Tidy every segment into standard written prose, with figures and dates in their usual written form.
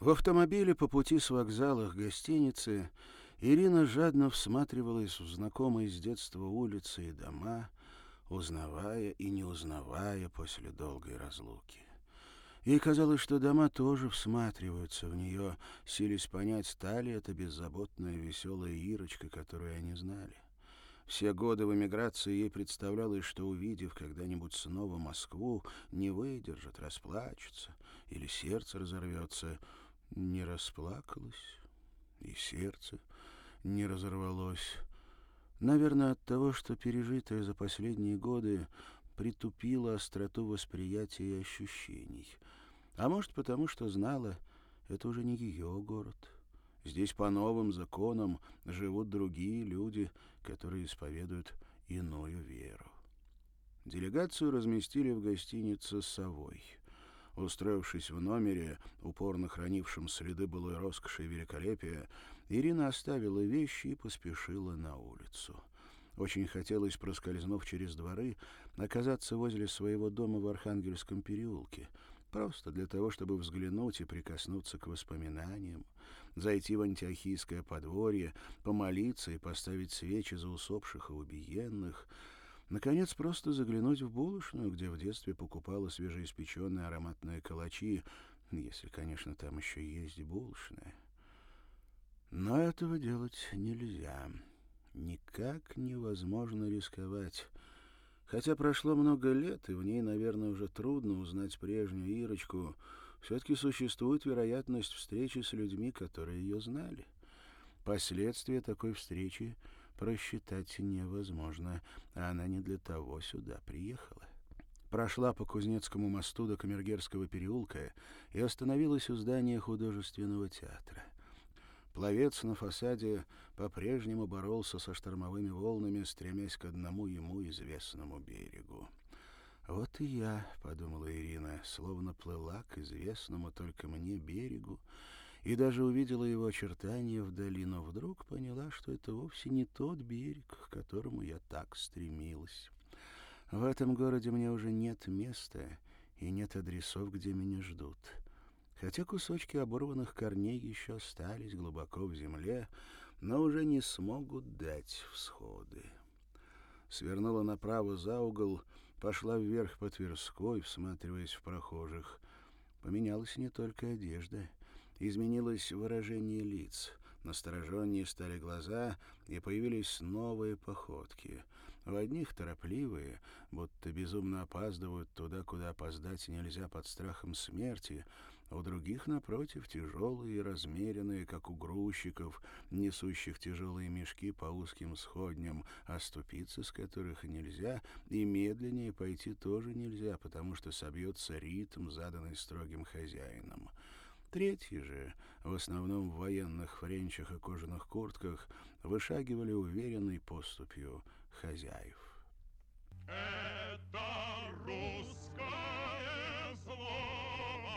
В автомобиле по пути с вокзала к гостинице Ирина жадно всматривалась в знакомые с детства улицы и дома, узнавая и не узнавая после долгой разлуки. Ей казалось, что дома тоже всматриваются в нее, силясь понять, та ли это беззаботная веселая Ирочка, которую они знали. Все годы в эмиграции ей представлялось, что, увидев когда-нибудь снова Москву, не выдержит, расплачется или сердце разорвется. Не расплакалась, и сердце не разорвалось. Наверное, от того, что пережитое за последние годы притупило остроту восприятия и ощущений. А может, потому что знала, это уже не ее город. Здесь по новым законам живут другие люди, которые исповедуют иную веру. Делегацию разместили в гостинице «Совой». Устроившись в номере, упорно хранившем следы былой роскоши и великолепия, Ирина оставила вещи и поспешила на улицу. Очень хотелось, проскользнув через дворы, оказаться возле своего дома в Архангельском переулке, просто для того, чтобы взглянуть и прикоснуться к воспоминаниям, зайти в Антиохийское подворье, помолиться и поставить свечи за усопших и убиенных. Наконец, просто заглянуть в булочную, где в детстве покупала свежеиспеченные ароматные калачи, если, конечно, там еще есть булочная. Но этого делать нельзя. Никак невозможно рисковать. Хотя прошло много лет, и в ней, наверное, уже трудно узнать прежнюю Ирочку, все-таки существует вероятность встречи с людьми, которые ее знали. Последствия такой встречи просчитать невозможно, а она не для того сюда приехала. Прошла по Кузнецкому мосту до Камергерского переулка и остановилась у здания художественного театра. Пловец на фасаде по-прежнему боролся со штормовыми волнами, стремясь к одному ему известному берегу. «Вот и я», — подумала Ирина, словно плыла к известному только мне берегу, и даже увидела его очертания вдали, но вдруг поняла, что это вовсе не тот берег, к которому я так стремилась. В этом городе мне уже нет места и нет адресов, где меня ждут. Хотя кусочки оборванных корней еще остались глубоко в земле, но уже не смогут дать всходы. Свернула направо за угол, пошла вверх по Тверской, всматриваясь в прохожих. Поменялась не только одежда. Изменилось выражение лиц. Настороженнее стали глаза, и появились новые походки. В одних торопливые, будто безумно опаздывают туда, куда опоздать нельзя под страхом смерти, у других, напротив, тяжелые и размеренные, как у грузчиков, несущих тяжелые мешки по узким сходням, оступиться с которых нельзя, и медленнее пойти тоже нельзя, потому что собьется ритм, заданный строгим хозяином. Третьи же, в основном в военных френчах и кожаных куртках, вышагивали уверенной поступью хозяев. Это русское слово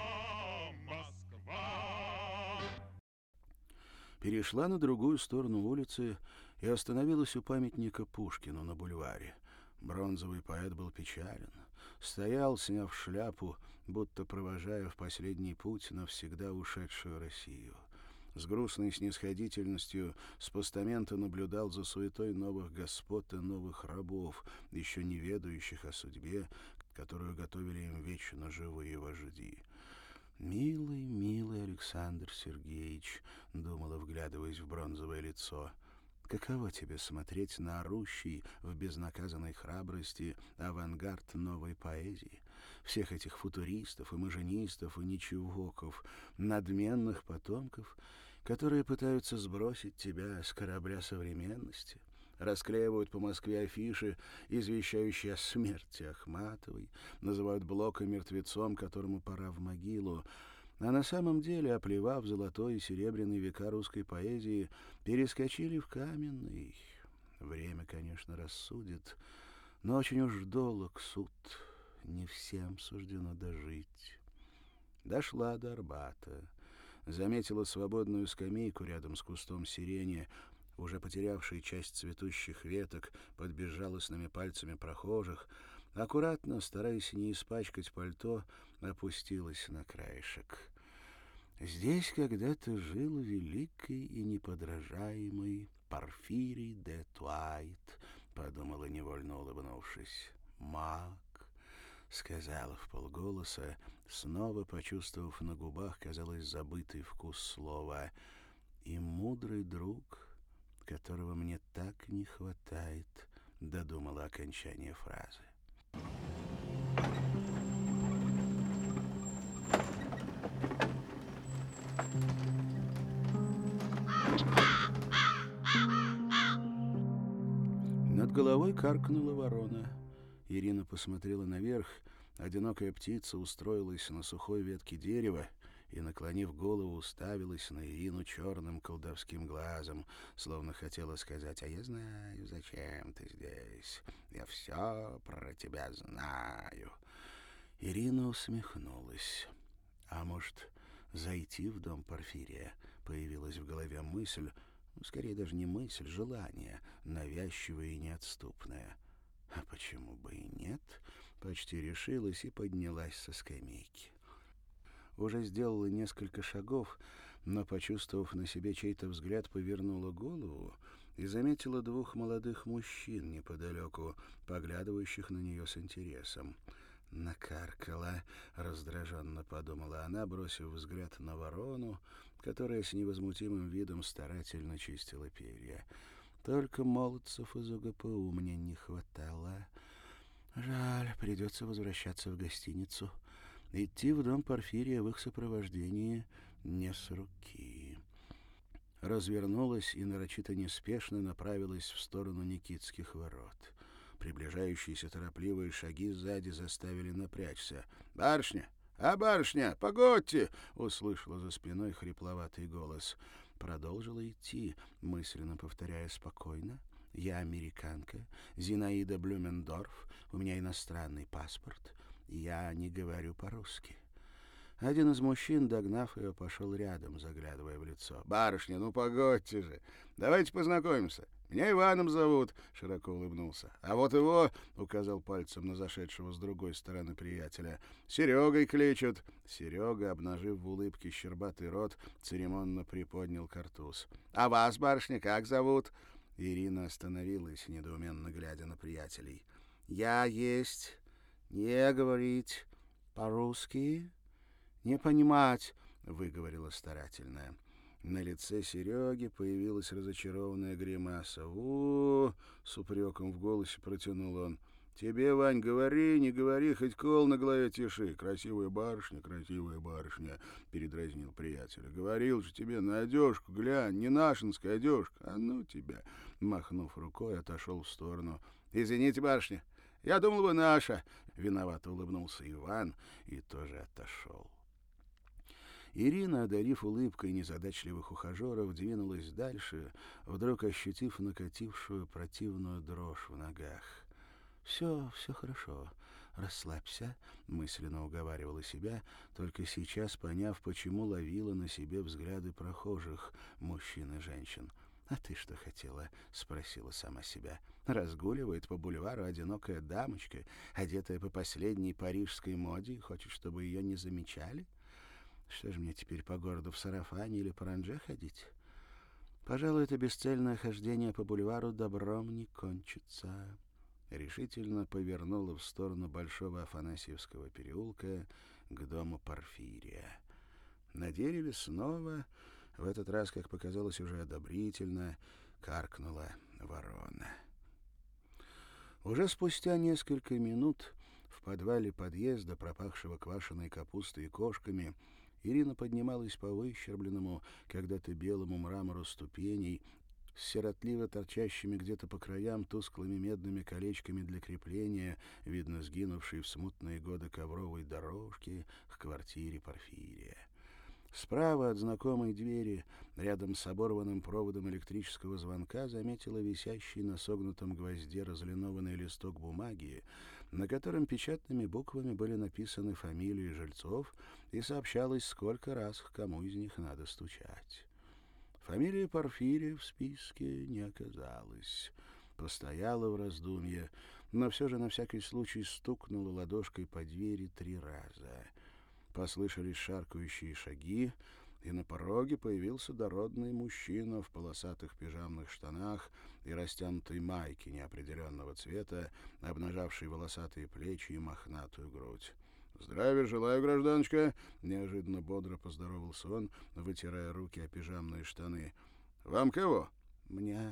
Москва. Перешла на другую сторону улицы и остановилась у памятника Пушкину на бульваре. Бронзовый поэт был печален. Стоял, сняв шляпу, будто провожая в последний путь навсегда ушедшую Россию. С грустной снисходительностью с постамента наблюдал за суетой новых господ и новых рабов, еще не ведающих о судьбе, которую готовили им вечно живые вожди. «Милый, милый Александр Сергеевич», — думала, вглядываясь в бронзовое лицо, — «каково тебе смотреть на орущий в безнаказанной храбрости авангард новой поэзии, всех этих футуристов и маженистов и ничегоков, надменных потомков, которые пытаются сбросить тебя с корабля современности?» Расклеивают по Москве афиши, извещающие о смерти Ахматовой, называют Блока мертвецом, которому пора в могилу, а на самом деле, оплевав золотой и серебряный века русской поэзии, перескочили в каменный. Время, конечно, рассудит, но очень уж долг суд, не всем суждено дожить. Дошла до Арбата, заметила свободную скамейку рядом с кустом сирени, уже потерявший часть цветущих веток под безжалостными пальцами прохожих, аккуратно, стараясь не испачкать пальто, опустилась на краешек. «Здесь когда-то жил великий и неподражаемый Порфирий де Туайт», — подумала, невольно улыбнувшись. «Маг», — сказала вполголоса, снова почувствовав на губах, казалось, забытый вкус слова, «и мудрый друг, которого мне так не хватает», — додумала окончание фразы. Над головой каркнула ворона. Ирина посмотрела наверх. Одинокая птица устроилась на сухой ветке дерева и, наклонив голову, уставилась на Ирину черным колдовским глазом, словно хотела сказать: «А я знаю, зачем ты здесь. Я все про тебя знаю». Ирина усмехнулась. «А может, зайти в дом Порфирия?» Появилась в голове мысль, скорее даже не мысль, желание, навязчивое и неотступное. А почему бы и нет? Почти решилась и поднялась со скамейки. Уже сделала несколько шагов, но, почувствовав на себе чей-то взгляд, повернула голову и заметила двух молодых мужчин неподалеку, поглядывающих на нее с интересом. «Накаркала», — раздраженно подумала она, бросив взгляд на ворону, которая с невозмутимым видом старательно чистила перья. «Только молодцев из УГПУ мне не хватало. Жаль, придется возвращаться в гостиницу. Идти в дом Порфирия в их сопровождении не с руки». Развернулась и нарочито неспешно направилась в сторону Никитских ворот. Приближающиеся торопливые шаги сзади заставили напрячься. «Барышня! А, барышня, погодьте!» — услышала за спиной хрипловатый голос. Продолжила идти, мысленно повторяя спокойно. «Я американка, Зинаида Блюмендорф, у меня иностранный паспорт, я не говорю по-русски». Один из мужчин, догнав ее, пошел рядом, заглядывая в лицо. «Барышня, ну погодьте же! Давайте познакомимся. Меня Иваном зовут», — широко улыбнулся. «А вот его», — указал пальцем на зашедшего с другой стороны приятеля, — «Серегой кличут». Серега, обнажив в улыбке щербатый рот, церемонно приподнял картуз. «А вас, барышня, как зовут?» Ирина остановилась, недоуменно глядя на приятелей. «Я есть, не говорить по-русски, не понимать», — выговорила старательная. На лице Сереги появилась разочарованная гримаса. С упреком в голосе протянул он. «Тебе, Вань, говори, не говори, хоть кол на голове тиши. Красивая барышня, — передразнил приятеля. Говорил же тебе на одежку, глянь, не нашинская одежка. А ну тебя!» Махнув рукой, отошел в сторону. «Извините, барышня, я думал, вы наша!» Виновато улыбнулся Иван и тоже отошел. Ирина, одарив улыбкой незадачливых ухажеров, двинулась дальше, вдруг ощутив накатившую противную дрожь в ногах. «Все хорошо, расслабься», — мысленно уговаривала себя, только сейчас поняв, почему ловила на себе взгляды прохожих, мужчин и женщин. «А ты что хотела?» — спросила сама себя. «Разгуливает по бульвару одинокая дамочка, одетая по последней парижской моде, и хочет, чтобы ее не замечали? Что же мне теперь по городу в сарафане или паранже ходить? Пожалуй, это бесцельное хождение по бульвару добром не кончится». Решительно повернула в сторону Большого Афанасьевского переулка к дому Порфирия. На дереве снова, в этот раз, как показалось, уже одобрительно, каркнула ворона. Уже спустя несколько минут в подвале подъезда, пропахшего квашеной капустой и кошками, Ирина поднималась по выщербленному, когда-то белому мрамору ступеней, с сиротливо торчащими где-то по краям тусклыми медными колечками для крепления, видно сгинувшей в смутные годы ковровой дорожки, к квартире Порфирия. Справа от знакомой двери, рядом с оборванным проводом электрического звонка, заметила висящий на согнутом гвозде разлинованный листок бумаги, на котором печатными буквами были написаны фамилии жильцов и сообщалось, сколько раз к кому из них надо стучать. Фамилии Порфирия в списке не оказалось. Постояла в раздумье, но все же на всякий случай стукнула ладошкой по двери 3 раза. Послышались шаркающие шаги, и на пороге появился дородный мужчина в полосатых пижамных штанах и растянутой майке неопределенного цвета, обнажавшей волосатые плечи и мохнатую грудь. «Здравия желаю, гражданочка!» — неожиданно бодро поздоровался он, вытирая руки о пижамные штаны. «Вам кого?» «Мне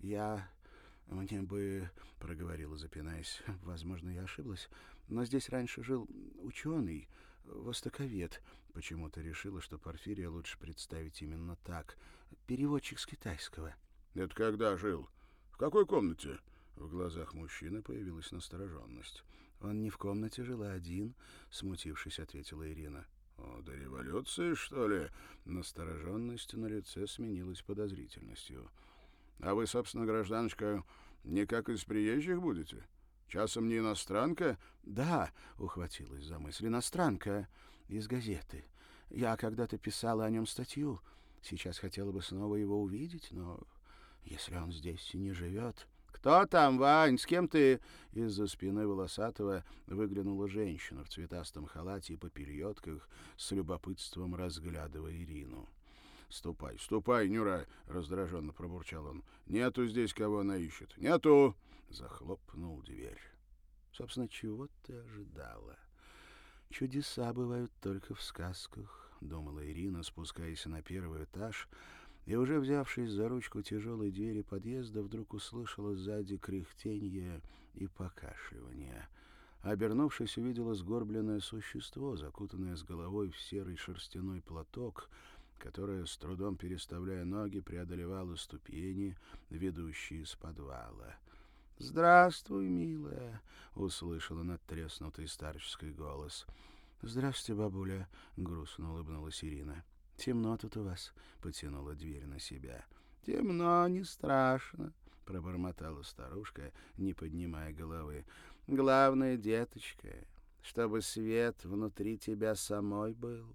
бы...» — проговорила, запинаясь. «Возможно, я ошиблась, но здесь раньше жил ученый, востоковед». Почему-то решила, что Порфирия лучше представить именно так. Переводчик с китайского. «Это когда жил? В какой комнате?» В глазах мужчины появилась настороженность. «Он не в комнате жил, а один», — смутившись, ответила Ирина. «До революции, что ли?» Настороженность на лице сменилась подозрительностью. «А вы, собственно, гражданочка, не как из приезжих будете? Часом не иностранка?» «Да», — ухватилась за мысль, — «иностранка из газеты. Я когда-то писала о нем статью. Сейчас хотела бы снова его увидеть, но если он здесь и не живет...» «Кто там, Вань? С кем ты?» Из-за спины волосатого выглянула женщина в цветастом халате и попельотках, с любопытством разглядывая Ирину. «Ступай, ступай, Нюра!» — раздраженно пробурчал он. «Нету здесь, кого она ищет. Нету!» — захлопнул дверь. «Собственно, чего ты ожидала? Чудеса бывают только в сказках», — думала Ирина, спускаясь на первый этаж, и, уже взявшись за ручку тяжелой двери подъезда, вдруг услышала сзади кряхтенье и покашливание. Обернувшись, увидела сгорбленное существо, закутанное с головой в серый шерстяной платок, которое, с трудом переставляя ноги, преодолевало ступени, ведущие из подвала. «Здравствуй, милая!» — услышала надтреснутый старческий голос. «Здравствуйте, бабуля!» — грустно улыбнулась Ирина. «Темно тут у вас», — потянула дверь на себя. «Темно, не страшно», — пробормотала старушка, не поднимая головы. «Главное, деточка, чтобы свет внутри тебя самой был».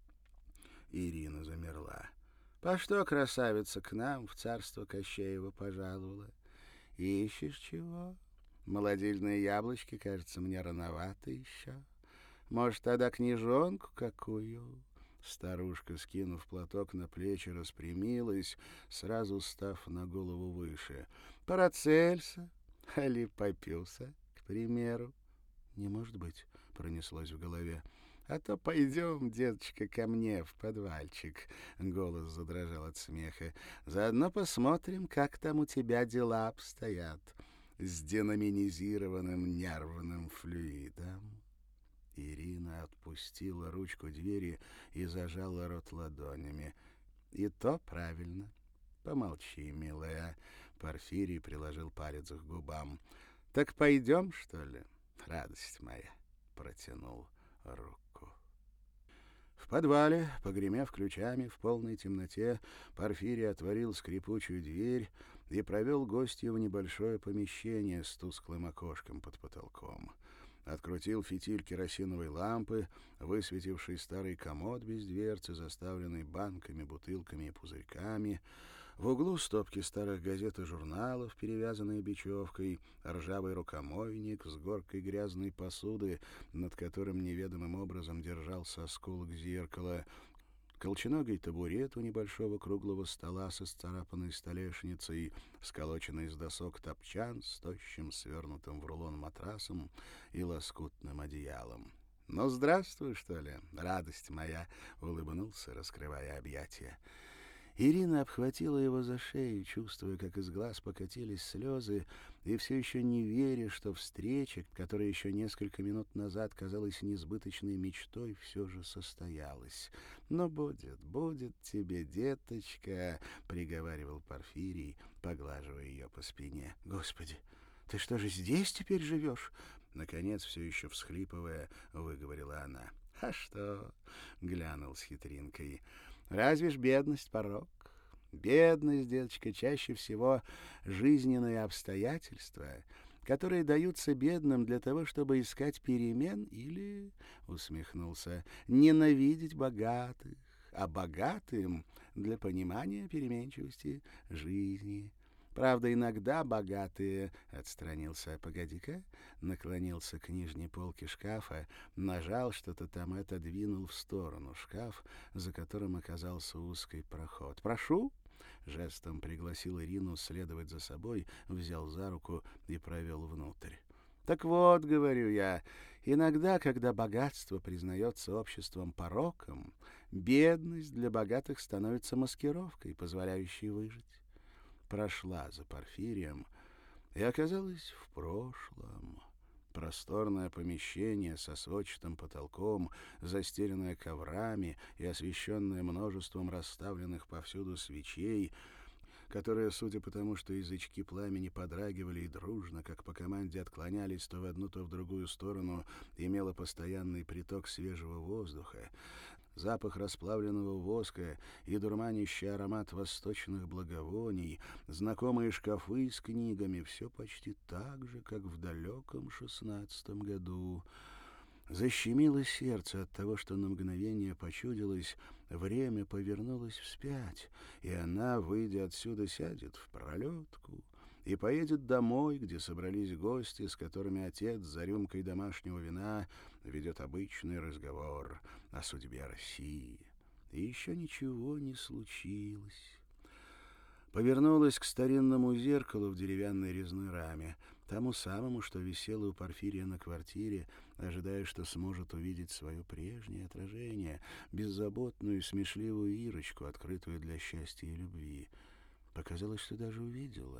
Ирина замерла. «По что, красавица, к нам в царство Кощеева пожаловала? Ищешь чего? Молодильные яблочки, кажется, мне рановато еще. Может, тогда книжонку какую?» Старушка, скинув платок на плечи, распрямилась, сразу став на голову выше. «Парацельса? Али Папюса, к примеру?» «Не может быть», — пронеслось в голове. «А то пойдем, деточка, ко мне в подвальчик», — голос задрожал от смеха. «Заодно посмотрим, как там у тебя дела обстоят с деноминизированным нервным флюидом». Ирина отпустила ручку двери и зажала рот ладонями. «И то правильно. Помолчи, милая». Порфирий приложил палец к губам. «Так пойдем, что ли, радость моя?» Протянул руку. В подвале, погремев ключами в полной темноте, Порфирий отворил скрипучую дверь и провел гостью в небольшое помещение с тусклым окошком под потолком. Открутил фитиль керосиновой лампы, высветивший старый комод без дверцы, заставленный банками, бутылками и пузырьками. В углу стопки старых газет и журналов, перевязанные бечевкой, ржавый рукомойник с горкой грязной посуды, над которым неведомым образом держался осколок зеркала, колченогий табурет у небольшого круглого стола со сцарапанной столешницей, сколоченный из досок топчан с тощим, свернутым в рулон матрасом и лоскутным одеялом. «Ну, здравствуй, что ли, радость моя!» — улыбнулся, раскрывая объятия. Ирина обхватила его за шею, чувствуя, как из глаз покатились слезы, и все еще не веря, что встреча, которая еще несколько минут назад казалась несбыточной мечтой, все же состоялась. «Но будет тебе, деточка», — приговаривал Порфирий, поглаживая ее по спине. «Господи, ты что же здесь теперь живешь?» Наконец, все еще всхлипывая, выговорила она. «А что?» — глянул с хитринкой. «Разве ж бедность порок? Бедность, деточка, чаще всего жизненные обстоятельства, которые даются бедным для того, чтобы искать перемен или, — усмехнулся, — ненавидеть богатых, а богатым — для понимания переменчивости жизни». Правда, иногда богатые... Отстранился. Погоди-ка. Наклонился к нижней полке шкафа, нажал что-то там и отодвинул в сторону шкаф, за которым оказался узкий проход. «Прошу!» Жестом пригласил Ирину следовать за собой, взял за руку и провел внутрь. «Так вот, — говорю я, — иногда, когда богатство признается обществом пороком, бедность для богатых становится маскировкой, позволяющей выжить». Прошла за Порфирием и оказалась в прошлом. Просторное помещение со сводчатым потолком, застеленное коврами и освещенное множеством расставленных повсюду свечей, которые, судя по тому, что язычки пламени подрагивали и дружно, как по команде отклонялись то в одну, то в другую сторону, имело постоянный приток свежего воздуха, запах расплавленного воска и дурманящий аромат восточных благовоний, знакомые шкафы с книгами — все почти так же, как в далеком 16-м году. Защемило сердце от того, что на мгновение почудилось, время повернулось вспять, и она, выйдя отсюда, сядет в пролетку и поедет домой, где собрались гости, с которыми отец за рюмкой домашнего вина ведет обычный разговор о судьбе России. И еще ничего не случилось. Повернулась к старинному зеркалу в деревянной резной раме, тому самому, что висело у Порфирия на квартире, ожидая, что сможет увидеть свое прежнее отражение, беззаботную и смешливую Ирочку, открытую для счастья и любви. Показалось, что даже увидела.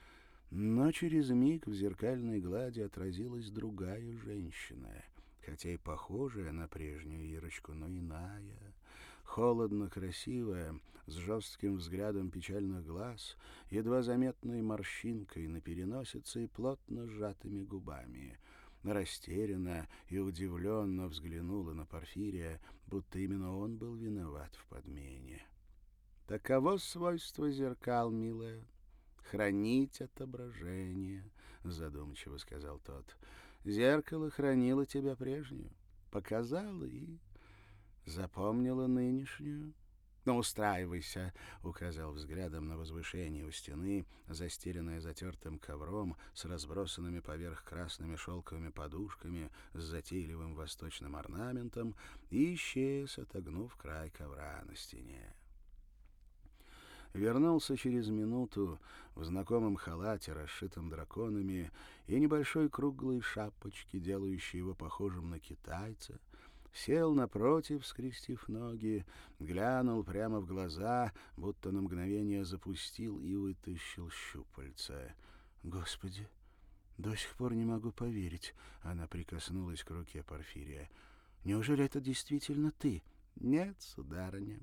Но через миг в зеркальной глади отразилась другая женщина, хотя и похожая на прежнюю Ирочку, но иная. Холодно красивая, с жестким взглядом печальных глаз, едва заметной морщинкой на переносице и плотно сжатыми губами. Растерянно и удивленно взглянула на Порфирия, будто именно он был виноват в подмене. «Таково свойство зеркал, милая. Хранить отображение», — задумчиво сказал тот. «Зеркало хранило тебя прежнюю, показало и запомнила нынешнюю». «Ну, устраивайся», — указал взглядом на возвышение у стены, застеленное затертым ковром с разбросанными поверх красными шелковыми подушками с затейливым восточным орнаментом, и исчез, отогнув край ковра на стене. Вернулся через минуту в знакомом халате, расшитом драконами, и небольшой круглой шапочке, делающей его похожим на китайца, сел напротив, скрестив ноги, глянул прямо в глаза, будто на мгновение запустил и вытащил щупальца. «Господи, до сих пор не могу поверить», — она прикоснулась к руке Порфирия. «Неужели это действительно ты?» «Нет, сударыня,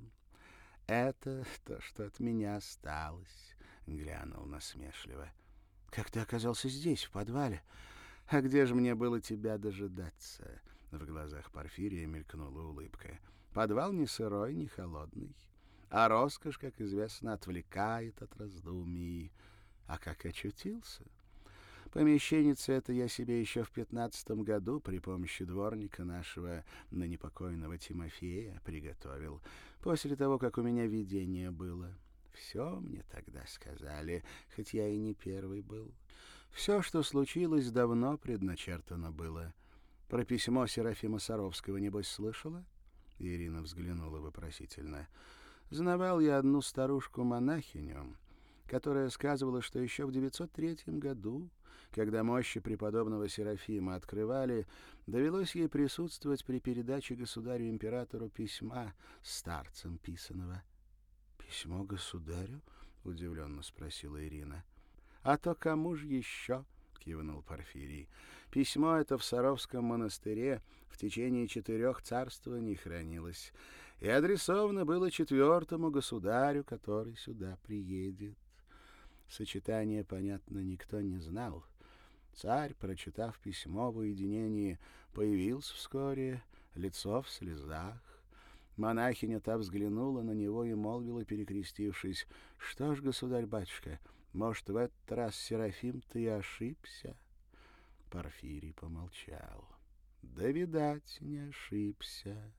это то, что от меня осталось», — глянул насмешливо. «Как ты оказался здесь, в подвале? А где же мне было тебя дожидаться?» В глазах Порфирия мелькнула улыбка. «Подвал не сырой, не холодный, а роскошь, как известно, отвлекает от раздумий. А как очутился? Помещенница это я себе еще в 15-м году при помощи дворника нашего, ныне покойного Тимофея, приготовил, после того, как у меня видение было. Все мне тогда сказали, хоть я и не первый был. Все, что случилось, давно предначертано было. Про письмо Серафима Саровского, небось, слышала?» Ирина взглянула вопросительно. «Знавал я одну старушку-монахиню, которая сказывала, что еще в 903 году, когда мощи преподобного Серафима открывали, довелось ей присутствовать при передаче государю-императору письма старцем писаного». «Письмо государю?» — удивленно спросила Ирина. «А то кому же еще?» — кивнул Порфирий. «Письмо это в Саровском монастыре в течение 4 царствований хранилось, и адресовано было 4-му государю, который сюда приедет. Сочетание, понятно, никто не знал. Царь, прочитав письмо в уединении, появился вскоре, лицо в слезах. Монахиня та взглянула на него и молвила, перекрестившись: «Что ж, государь-батюшка, может, в этот раз Серафим ты и ошибся?» Порфирий помолчал. «Да, видать, не ошибся.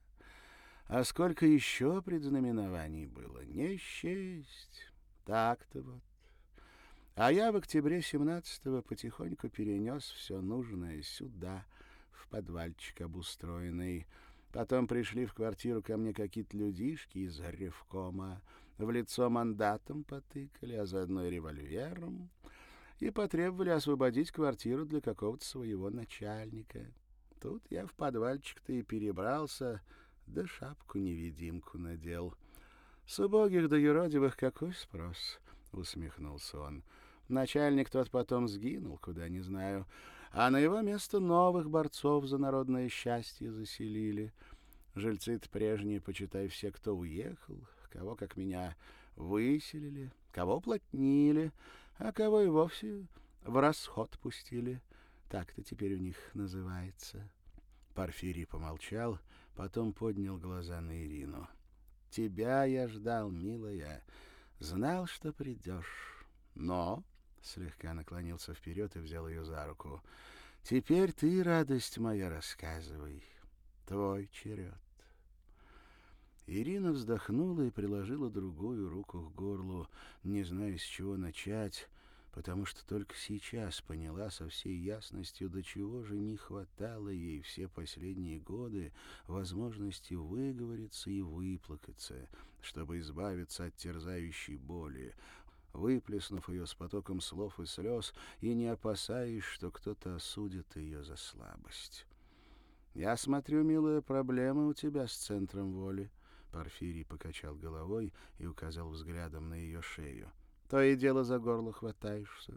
А сколько еще предзнаменований было, не счесть. Так-то вот. А я в октябре 17-го потихоньку перенес все нужное сюда, в подвальчик обустроенный. Потом пришли в квартиру ко мне какие-то людишки из ревкома, в лицо мандатом потыкали, а заодно и револьвером, и потребовали освободить квартиру для какого-то своего начальника. Тут я в подвальчик-то и перебрался, да шапку-невидимку надел. С убогих да юродивых какой спрос? — усмехнулся он. Начальник тот потом сгинул, куда не знаю, а на его место новых борцов за народное счастье заселили. Жильцы-то прежние, почитай, все, кто уехал, кого, как меня, выселили, кого плотнили, а кого и вовсе в расход пустили. Так-то теперь у них называется. Порфирий помолчал, потом поднял глаза на Ирину. — Тебя я ждал, милая, знал, что придешь. Но, — слегка наклонился вперед и взял ее за руку, — теперь ты, радость моя, рассказывай. Твой черед. Ирина вздохнула и приложила другую руку к горлу, не зная, с чего начать, потому что только сейчас поняла со всей ясностью, до чего же не хватало ей все последние годы возможности выговориться и выплакаться, чтобы избавиться от терзающей боли, выплеснув ее с потоком слов и слез и не опасаясь, что кто-то осудит ее за слабость. «Я смотрю, милая, проблема у тебя с центром воли». Порфирий покачал головой и указал взглядом на ее шею. «То и дело за горло хватаешься.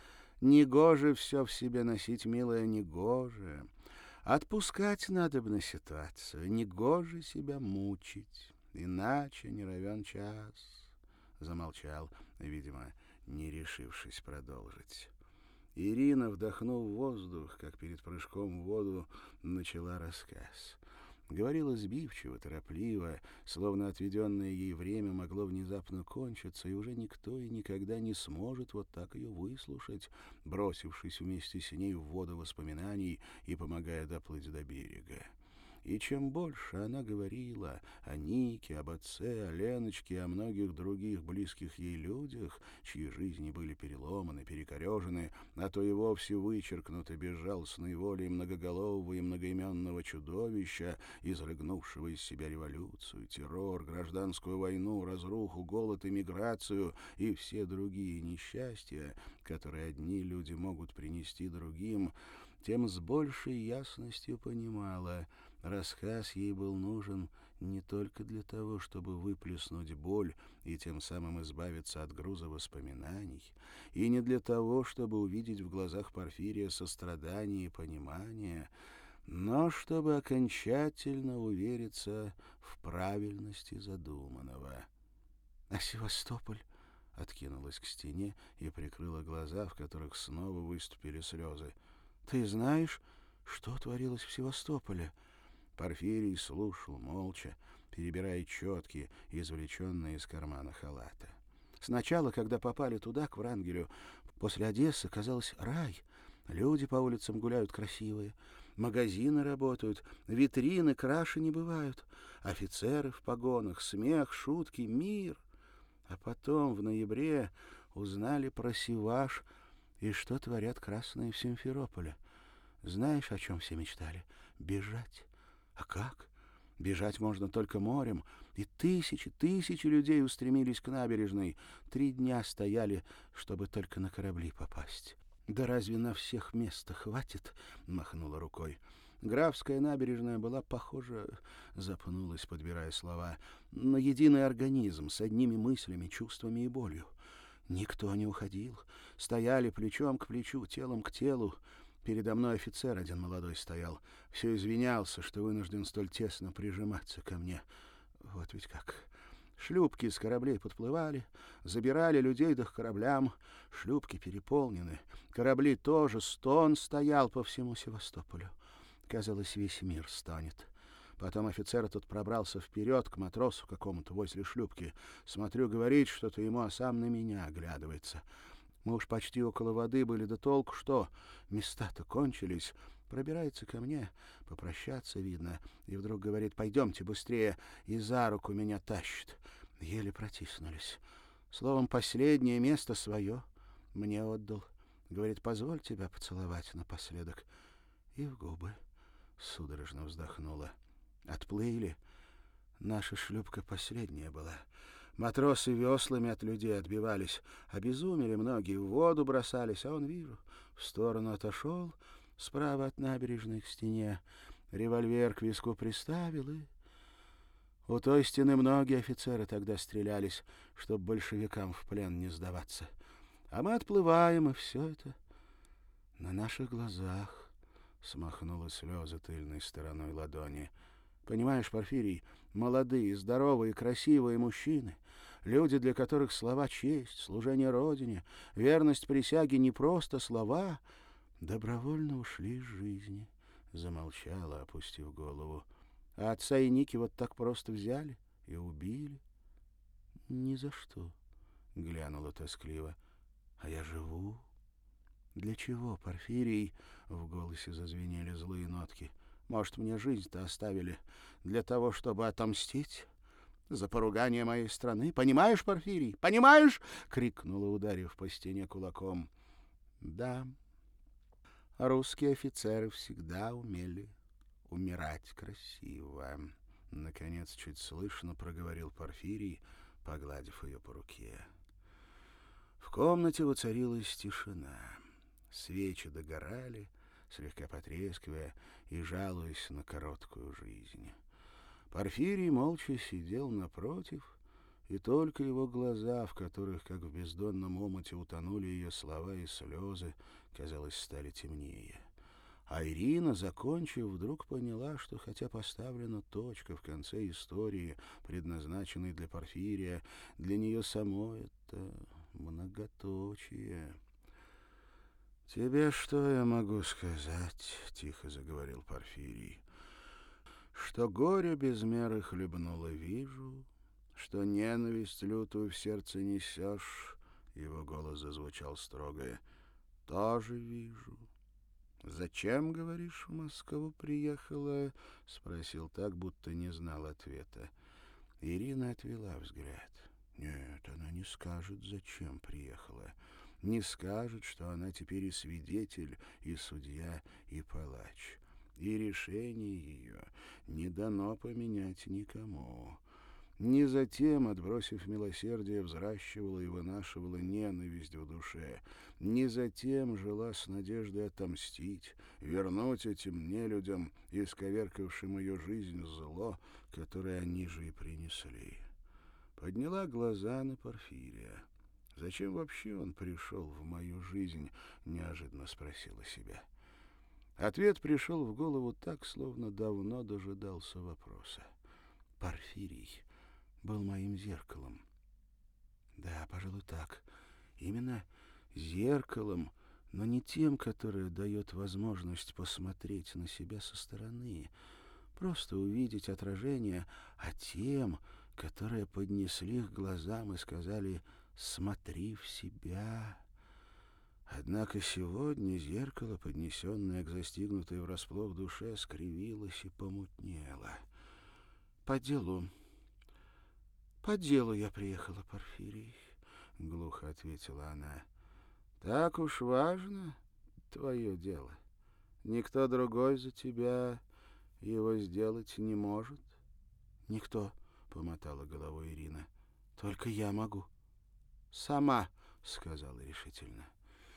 Негоже все в себе носить, милая, негоже. Отпускать надобно ситуацию, негоже себя мучить, иначе не равен час». Замолчал, видимо, не решившись продолжить. Ирина, вдохнув воздух, как перед прыжком в воду, начала рассказ. Говорила сбивчиво, торопливо, словно отведенное ей время могло внезапно кончиться, и уже никто и никогда не сможет вот так ее выслушать, бросившись вместе с ней в воду воспоминаний и помогая доплыть до берега. И чем больше она говорила о Нике, об отце, о Леночке и о многих других близких ей людях, чьи жизни были переломаны, перекорежены, а то и вовсе вычеркнуты безжалостной волей многоголового и многоименного чудовища, изрыгнувшего из себя революцию, террор, гражданскую войну, разруху, голод, эмиграцию и все другие несчастья, которые одни люди могут принести другим, тем с большей ясностью понимала — рассказ ей был нужен не только для того, чтобы выплеснуть боль и тем самым избавиться от груза воспоминаний, и не для того, чтобы увидеть в глазах Порфирия сострадание и понимание, но чтобы окончательно увериться в правильности задуманного. А Севастополь откинулась к стене и прикрыла глаза, в которых снова выступили слезы. «Ты знаешь, что творилось в Севастополе?» Порфирий слушал молча, перебирая четки, извлеченные из кармана халата. Сначала, когда попали туда, к Врангелю, после Одессы, казалось, рай. Люди по улицам гуляют красивые, магазины работают, витрины краше не бывают, офицеры в погонах, смех, шутки, мир. А потом, в ноябре, узнали про Севаш и что творят красные в Симферополе. Знаешь, о чем все мечтали? Бежать. А как? Бежать можно только морем, и тысячи людей устремились к набережной. 3 дня стояли, чтобы только на корабли попасть. «Да разве на всех места хватит?» — махнула рукой. Графская набережная была похожа, запнулась, подбирая слова, на единый организм с одними мыслями, чувствами и болью. Никто не уходил, стояли плечом к плечу, телом к телу. Передо мной офицер один молодой стоял. Все извинялся, что вынужден столь тесно прижиматься ко мне. Вот ведь как. Шлюпки с кораблей подплывали, забирали людей да к кораблям. Шлюпки переполнены. Корабли тоже. Стон стоял по всему Севастополю. Казалось, весь мир стонет. Потом офицер тут пробрался вперед к матросу какому-то возле шлюпки. Смотрю, говорит что-то ему, а сам на меня оглядывается. Мы уж почти около воды были, да толку что? Места-то кончились. Пробирается ко мне, попрощаться видно, и вдруг говорит: «Пойдемте быстрее», и за руку меня тащит. Еле протиснулись. Словом, последнее место свое. Мне отдал. Говорит, позволь тебя поцеловать напоследок. И в губы. Судорожно вздохнула. Отплыли. Наша шлюпка последняя была. Матросы веслами от людей отбивались. Обезумели многие, в воду бросались, а он, вижу, в сторону отошел, справа от набережной к стене, револьвер к виску приставил и... У той стены многие офицеры тогда стрелялись, чтоб большевикам в плен не сдаваться. А мы отплываем, и все это на наших глазах. Смахнула слезы тыльной стороной ладони. Понимаешь, Порфирий, молодые, здоровые, красивые мужчины, люди, для которых слова честь, служение Родине, верность присяге не просто слова, добровольно ушли из жизни. Замолчала, опустив голову. А отца и Ники вот так просто взяли и убили. Ни за что, глянула тоскливо. А я живу. Для чего, Порфирий? В голосе зазвенели злые нотки. Может, мне жизнь-то оставили для того, чтобы отомстить за поругание моей страны? Понимаешь, Порфирий? Понимаешь? Крикнула, ударив по стене кулаком. Да, русские офицеры всегда умели умирать красиво. Наконец, чуть слышно проговорил Порфирий, погладив ее по руке. В комнате воцарилась тишина. Свечи догорали, слегка потрескивая и жалуясь на короткую жизнь. Порфирий молча сидел напротив, и только его глаза, в которых, как в бездонном омуте, утонули ее слова и слезы, казалось, стали темнее. А Ирина, закончив, вдруг поняла, что хотя поставлена точка в конце истории, предназначенной для Порфирия, для нее самой это многоточие. «Тебе что я могу сказать?» — тихо заговорил Порфирий. «Что горе без меры хлебнуло вижу, что ненависть лютую в сердце несешь». Его голос зазвучал строго. «Тоже вижу». «Зачем, говоришь, в Москву приехала?» — спросил так, будто не знал ответа. Ирина отвела взгляд. Нет, она не скажет, зачем приехала. Не скажет, что она теперь и свидетель, и судья, и палач. И решение ее не дано поменять никому. Не затем, отбросив милосердие, взращивала и вынашивала ненависть в душе. Не затем жила с надеждой отомстить, вернуть этим нелюдям, исковеркавшим ее жизнь, зло, которое они же и принесли. Подняла глаза на Порфирия. «Зачем вообще он пришел в мою жизнь?» — неожиданно спросила себя. Ответ пришел в голову так, словно давно дожидался вопроса. Порфирий был моим зеркалом. Да, пожалуй, так. Именно зеркалом, но не тем, которое дает возможность посмотреть на себя со стороны, просто увидеть отражение, а тем, которые поднесли к глазам и сказали «смотри в себя». Однако сегодня зеркало, поднесенное к застигнутой врасплох душе, скривилось и помутнело. «По делу я приехала, Порфирий», — глухо ответила она. «Так уж важно твое дело. Никто другой за тебя его сделать не может». «Никто», — помотала головой Ирина. «Только я могу». «Сама», — сказала решительно.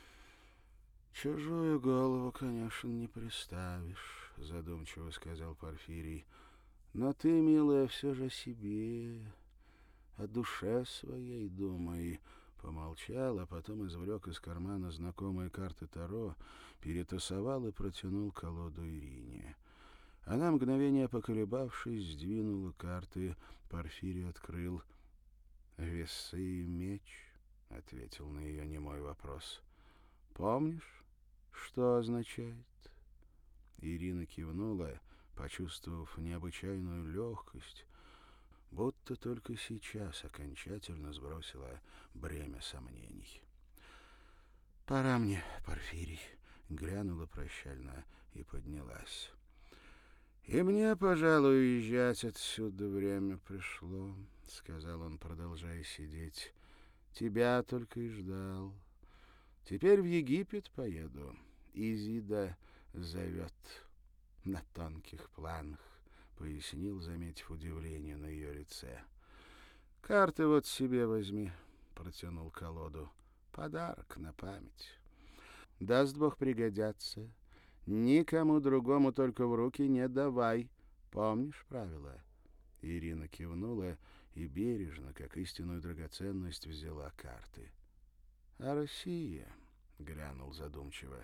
«Чужую голову, конечно, не приставишь», — задумчиво сказал Порфирий. «Но ты, милая, все же о себе, о душе своей думай». Помолчал, а потом извлек из кармана знакомые карты Таро, перетасовал и протянул колоду Ирине. Она, мгновение поколебавшись, сдвинула карты. Порфирий открыл. «Весы и меч», — ответил на ее немой вопрос. «Помнишь, что означает?» Ирина кивнула, почувствовав необычайную легкость, будто только сейчас окончательно сбросила бремя сомнений. «Пора мне, Порфирий», — глянула прощально и поднялась. «И мне, пожалуй, уезжать отсюда время пришло», — сказал он, продолжая сидеть. «Тебя только и ждал. Теперь в Египет поеду. Изида зовет на тонких планах, — пояснил, заметив удивление на ее лице. — Карты вот себе возьми, — протянул колоду. — Подарок на память. Даст Бог, пригодятся. Никому другому только в руки не давай. Помнишь правила? Ирина кивнула и бережно, как истинную драгоценность, взяла карты. — А Россия? — глянул задумчиво.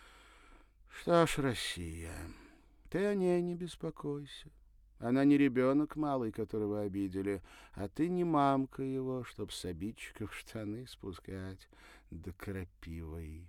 — Что ж, Россия, ты о ней не беспокойся. Она не ребенок малый, которого обидели, а ты не мамка его, чтоб с обидчиков штаны спускать да крапивой.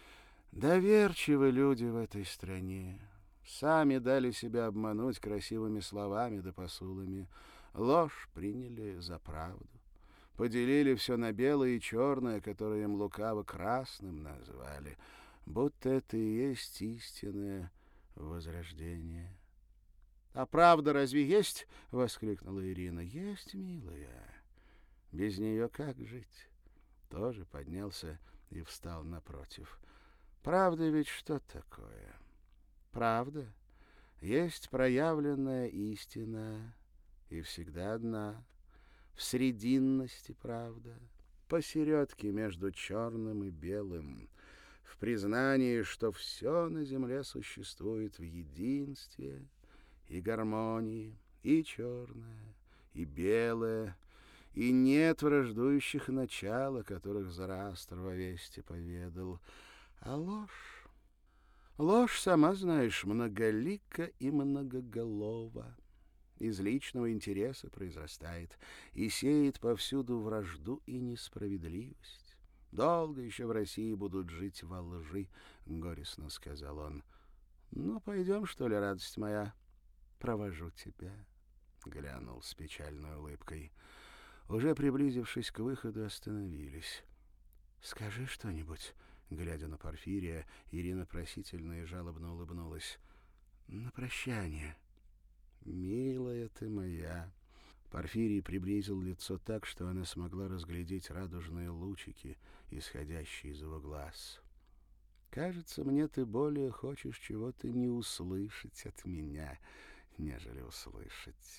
Доверчивы люди в этой стране. Сами дали себя обмануть красивыми словами да посулами. Ложь приняли за правду. Поделили все на белое и черное, которое им лукаво красным назвали, будто это и есть истинное возрождение. — А правда разве есть? — воскликнула Ирина. — Есть, милая. Без нее как жить? Тоже поднялся и встал напротив. Правда ведь что такое? Правда есть проявленная истина, и всегда одна, в срединности правда, посередке между черным и белым, в признании, что все на земле существует в единстве и гармонии, и черное, и белое, и нет враждующих начал, о которых Зороастр во Весте поведал. А ложь? Ложь, сама знаешь, многолика и многоголова. Из личного интереса произрастает и сеет повсюду вражду и несправедливость. Долго еще в России будут жить во лжи, — горестно сказал он. — Ну, пойдем, что ли, радость моя, провожу тебя, — глянул с печальной улыбкой. Уже приблизившись к выходу, остановились. — Скажи что-нибудь. Глядя на Порфирия, Ирина просительно и жалобно улыбнулась. — На прощание. — Милая ты моя. Порфирий приблизил лицо так, что она смогла разглядеть радужные лучики, исходящие из его глаз. — Кажется, мне ты более хочешь чего-то не услышать от меня, нежели услышать.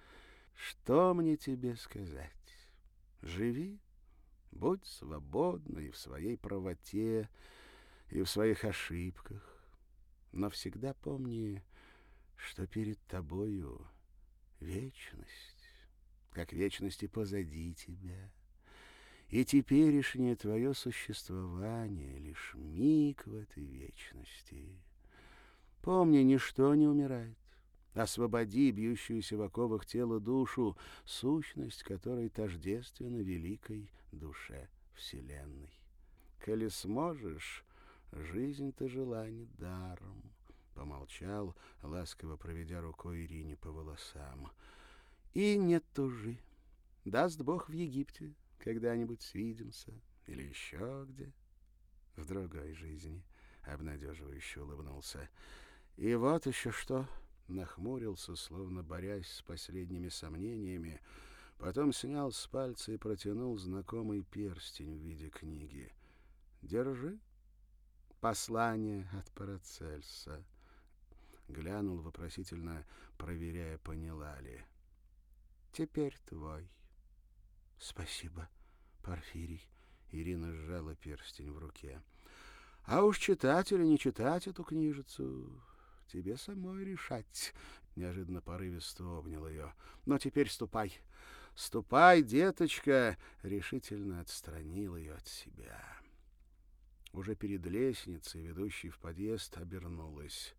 Что мне тебе сказать? Живи. Будь свободна и в своей правоте, и в своих ошибках. Но всегда помни, что перед тобою вечность, как вечность и позади тебя. И теперешнее твое существование — лишь миг в этой вечности. Помни, ничто не умирает. Освободи бьющуюся в оковах тела душу, сущность которой тождественна великой душе Вселенной. Коли сможешь, жизнь ты жила не даром. Помолчал, ласково проведя рукой Ирине по волосам. И не тужи. Даст Бог, в Египте когда-нибудь свидимся. Или еще где. В другой жизни. Обнадеживающе улыбнулся. И вот еще что. Нахмурился, словно борясь с последними сомнениями, потом снял с пальца и протянул знакомый перстень в виде книги. «Держи. Послание от Парацельса». Глянул вопросительно, проверяя, поняла ли. «Теперь твой». «Спасибо, Порфирий». Ирина сжала перстень в руке. «А уж читать или не читать эту книжицу, тебе самой решать», — неожиданно порывисто обнял ее. «Но теперь ступай. Ступай, деточка», — решительно отстранил ее от себя. Уже перед лестницей, ведущей в подъезд, обернулась.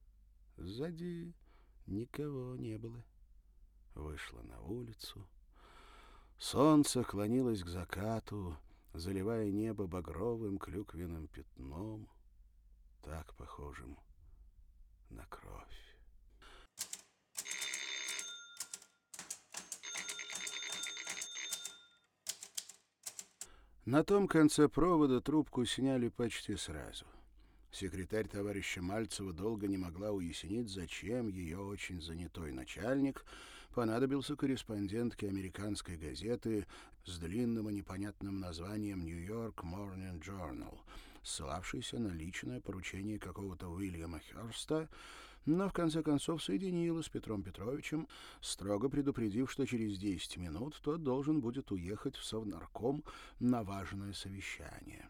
Сзади никого не было. Вышла на улицу. Солнце клонилось к закату, заливая небо багровым клюквенным пятном, так похожим на кровь. На том конце провода трубку сняли почти сразу. Секретарь товарища Мальцева долго не могла уяснить, зачем ее очень занятой начальник понадобился корреспондентке американской газеты с длинным и непонятным названием «Нью-Йорк Morning Journal». ссылавшейся на личное поручение какого-то Уильяма Хёрста, но в конце концов соединила с Петром Петровичем, строго предупредив, что через 10 минут тот должен будет уехать в Совнарком на важное совещание.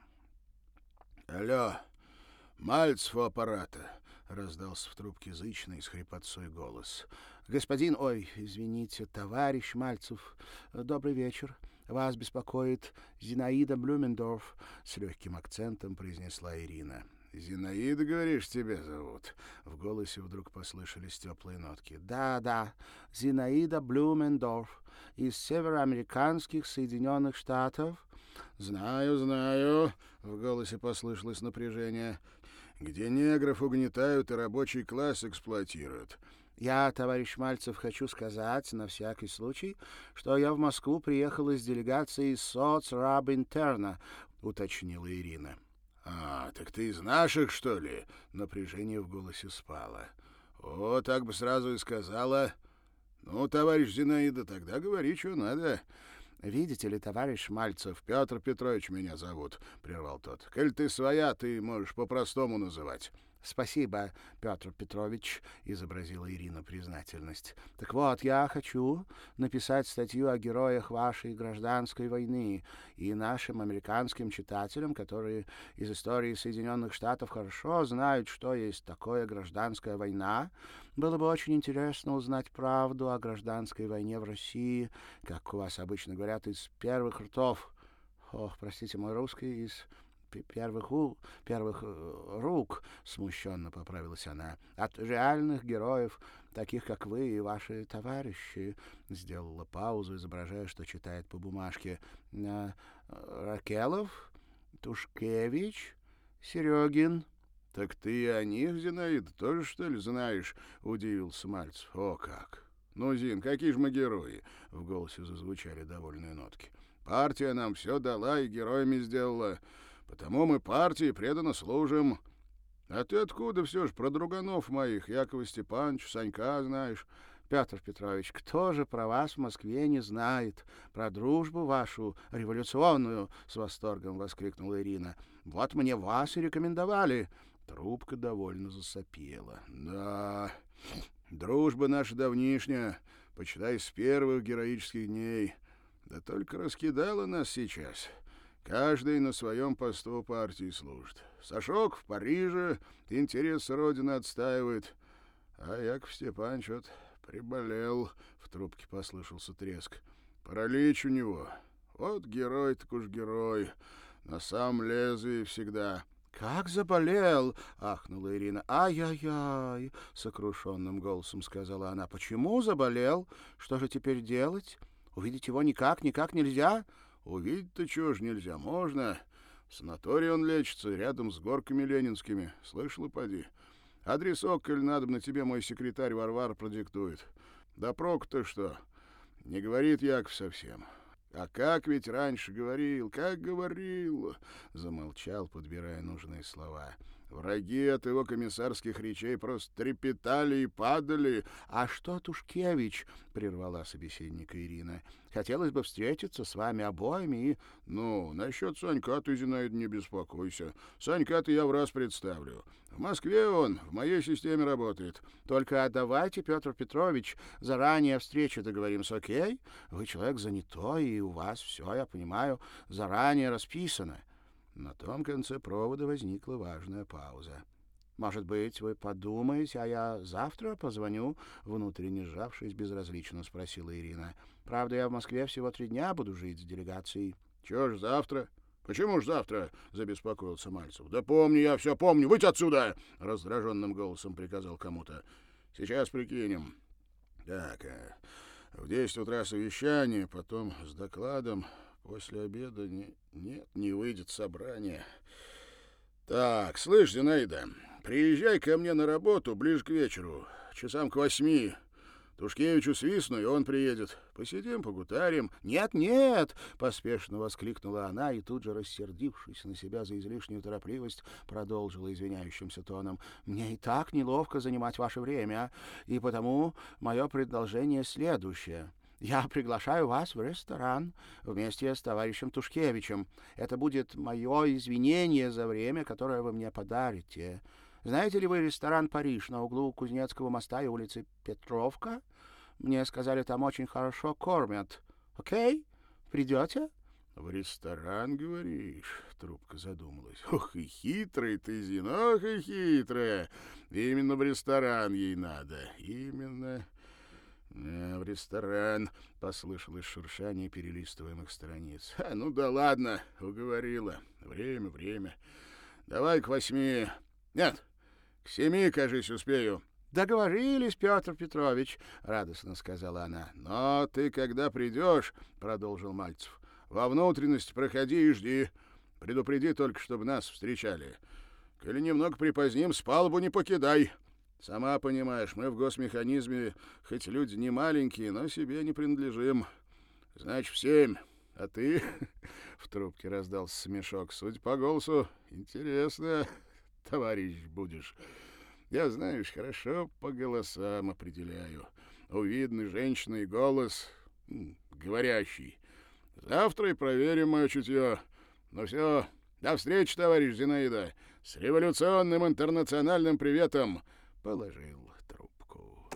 «Алло, Мальцев у аппарата!» — раздался в трубке зычный с хрипотцой голос. «Господин, ой, извините, товарищ Мальцев, добрый вечер. Вас беспокоит Зинаида Блюмендорф», — с легким акцентом произнесла Ирина. «Зинаида, говоришь, тебя зовут?» В голосе вдруг послышались теплые нотки. «Да, Зинаида Блюмендорф из североамериканских Соединенных Штатов». «Знаю», — в голосе послышалось напряжение. «Где негров угнетают и рабочий класс эксплуатируют». «Я, товарищ Мальцев, хочу сказать, на всякий случай, что я в Москву приехала с делегацией соцрабинтерна», — уточнила Ирина. «А, так ты из наших, что ли?» Напряжение в голосе спало. «О, так бы сразу и сказала. Ну, товарищ Зинаида, тогда говори, что надо». «Видите ли, товарищ Мальцев, Петр Петрович меня зовут», — прервал тот. «Коль ты своя, ты можешь по-простому называть». «Спасибо, Петр Петрович», — изобразила Ирина признательность. «Так вот, я хочу написать статью о героях вашей гражданской войны и нашим американским читателям, которые из истории Соединенных Штатов хорошо знают, что есть такое гражданская война. Было бы очень интересно узнать правду о гражданской войне в России, как у вас обычно говорят, из первых ртов. Ох, простите, мой русский из... первых рук, смущенно поправилась она, от реальных героев, таких как вы и ваши товарищи, сделала паузу, изображая, что читает по бумажке. Ракелов, Тушкевич, Серегин. «Так ты о них, Зинаида, тоже, что ли, знаешь?» — удивился Мальцев. «О как! Ну, Зин, какие же мы герои!» — в голосе зазвучали довольные нотки. «Партия нам все дала и героями сделала. Потому мы партии преданно служим. А ты откуда все ж про друганов моих, Якова Степановича, Санька знаешь?» «Петр Петрович, кто же про вас в Москве не знает? Про дружбу вашу революционную!» — с восторгом воскликнула Ирина. «Вот мне вас и рекомендовали». Трубка довольно засопела. «Да, дружба наша давнишняя, почитай, с первых героических дней. Да только раскидала нас сейчас». Каждый на своем посту партии служит. Сашок в Париже интересы Родины отстаивает. А Яков Степанович вот приболел. В трубке послышался треск. Паралич у него. Вот герой так уж герой. На самом лезвии всегда. «Как заболел!» — ахнула Ирина. «Ай-яй-яй!» — сокрушенным голосом сказала она. «Почему заболел? Что же теперь делать? Увидеть его никак нельзя?» «Увидеть-то чего ж нельзя? Можно. В санатории он лечится, рядом с горками ленинскими. Слышала, поди? Адресок, коль надо, на тебе мой секретарь Варвара продиктует. Да прок-то что? Не говорит Яков совсем. А как ведь раньше говорил, как говорил!» Замолчал, подбирая нужные слова. «Враги от его комиссарских речей просто трепетали и падали». «А что, Тушкевич?» — прервала собеседника Ирина. «Хотелось бы встретиться с вами обоими и...» «Ну, насчет Санька ты, Зинаида, не беспокойся. Санька-то я в раз представлю. В Москве он, в моей системе работает. Только давайте, Петр Петрович, заранее встречу договоримся, окей? Вы человек занятой, и у вас все, я понимаю, заранее расписано». На том конце провода возникла важная пауза. «Может быть, вы подумаете, а я завтра позвоню?» Внутренне сжавшись, безразлично спросила Ирина. «Правда, я в Москве всего 3 дня буду жить с делегацией». «Чего ж завтра? Почему ж завтра?» — забеспокоился Мальцев. «Да помню, я все помню. Выйдь отсюда!» — раздраженным голосом приказал кому-то. «Сейчас прикинем. Так, в 10 утра совещание, потом с докладом. После обеда не выйдет собрание. Так, слышь, Зинаида, приезжай ко мне на работу ближе к вечеру, часам к 8. Тушкевичу свистну, и он приедет. Посидим, погутарим». «Нет!» — поспешно воскликнула она и тут же, рассердившись на себя за излишнюю торопливость, продолжила извиняющимся тоном. «Мне и так неловко занимать ваше время, и потому мое предложение следующее. Я приглашаю вас в ресторан вместе с товарищем Тушкевичем. Это будет мое извинение за время, которое вы мне подарите. Знаете ли вы ресторан «Париж» на углу Кузнецкого моста и улицы Петровка? Мне сказали, там очень хорошо кормят. Окей? Придете?» «В ресторан, говоришь?» — трубка задумалась. «Ох, и хитрый ты, Зина, ох, и хитрая! Именно в ресторан ей надо. Именно в ресторан!» — послышалось шуршание перелистываемых страниц. «Ну да ладно, уговорила. Время. Давай к 8. Нет, к 7, кажись, успею». «Договорились, Петр Петрович», — радостно сказала она. «Но ты, когда придешь, — продолжил Мальцев, — во внутренность проходи и жди. Предупреди только, чтобы нас встречали. Коли немного припоздним, с палубу не покидай. Сама понимаешь, мы в госмеханизме хоть люди не маленькие, но себе не принадлежим. Значит, в 7. А ты...» В трубке раздался смешок. «Судя по голосу, интересно, товарищ будешь. Я, знаешь, хорошо по голосам определяю. У видной женщины голос говорящий. Завтра и проверим мое чутье. Ну все, до встречи, товарищ Зинаида. С революционным интернациональным приветом!» Положил трубку.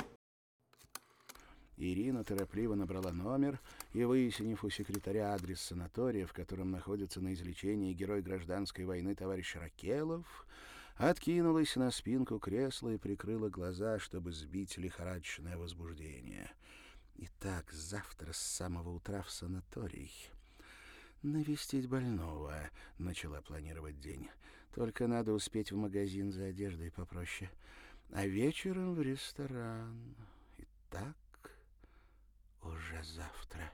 Ирина торопливо набрала номер и, выяснив у секретаря адрес санатория, в котором находится на излечении герой гражданской войны товарищ Ракелов, откинулась на спинку кресла и прикрыла глаза, чтобы сбить лихорадочное возбуждение. «Итак, завтра с самого утра в санаторий. Навестить больного», — начала планировать день. «Только надо успеть в магазин за одеждой попроще. А вечером в ресторан. Итак, уже завтра».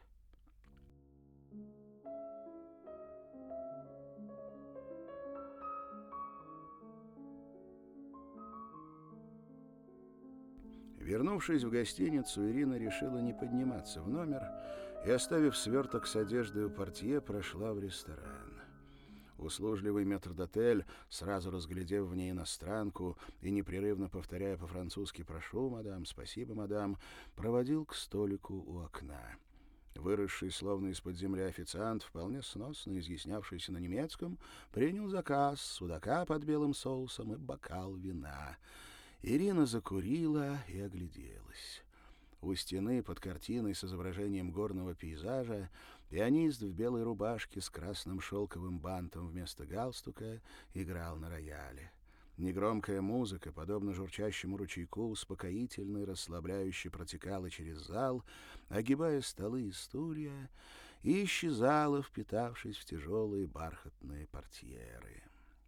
Вернувшись в гостиницу, Ирина решила не подниматься в номер и, оставив сверток с одеждой у портье, прошла в ресторан. Услужливый метрдотель, сразу разглядев в ней иностранку и непрерывно повторяя по-французски «прошу, мадам», «спасибо, мадам», проводил к столику у окна. Выросший словно из-под земли официант, вполне сносно изъяснявшийся на немецком, принял заказ судака под белым соусом и бокал вина. Ирина закурила и огляделась. У стены под картиной с изображением горного пейзажа пианист в белой рубашке с красным шелковым бантом вместо галстука играл на рояле. Негромкая музыка, подобно журчащему ручейку, успокоительно и расслабляюще протекала через зал, огибая столы и стулья, и исчезала, впитавшись в тяжелые бархатные портьеры.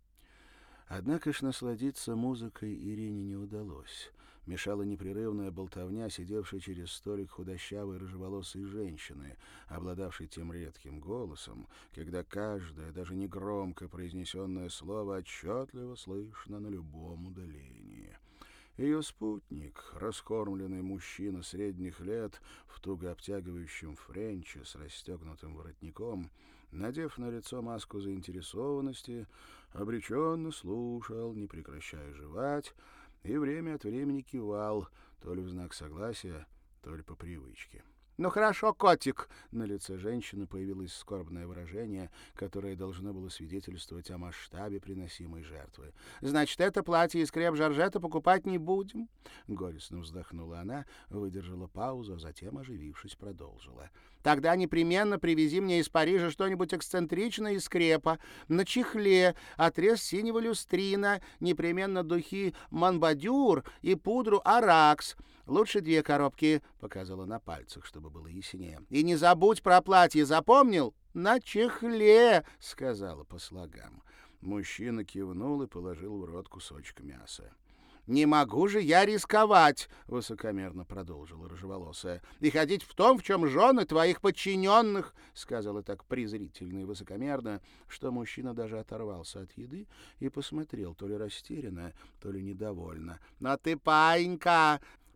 Однако ж насладиться музыкой Ирине не удалось. Мешала непрерывная болтовня, сидевшей через столик худощавой рыжеволосой женщины, обладавшей тем редким голосом, когда каждое, даже негромко произнесенное слово отчетливо слышно на любом удалении. Ее спутник, раскормленный мужчина средних лет в туго обтягивающем френче с расстегнутым воротником, надев на лицо маску заинтересованности, обреченно слушал, не прекращая жевать, и время от времени кивал, то ли в знак согласия, то ли по привычке. «Ну хорошо, котик!» — на лице женщины появилось скорбное выражение, которое должно было свидетельствовать о масштабе приносимой жертвы. «Значит, это платье из креп-жоржета покупать не будем?» Горестно вздохнула она, выдержала паузу, а затем, оживившись, продолжила. «Тогда непременно привези мне из Парижа что-нибудь эксцентричное из крепа, на чехле, отрез синего люстрина, непременно духи Монбадюр и пудру Аракс. Лучше 2 коробки», — показала на пальцах, чтобы было яснее. «И не забудь про платье, запомнил?» «На чехле», — сказала по слогам. Мужчина кивнул и положил в рот кусочек мяса. «Не могу же я рисковать», — высокомерно продолжила рыжеволосая, «и ходить в том, в чем жены твоих подчиненных», — сказала так презрительно и высокомерно, что мужчина даже оторвался от еды и посмотрел то ли растерянно, то ли недовольно. «Но ты, паинька,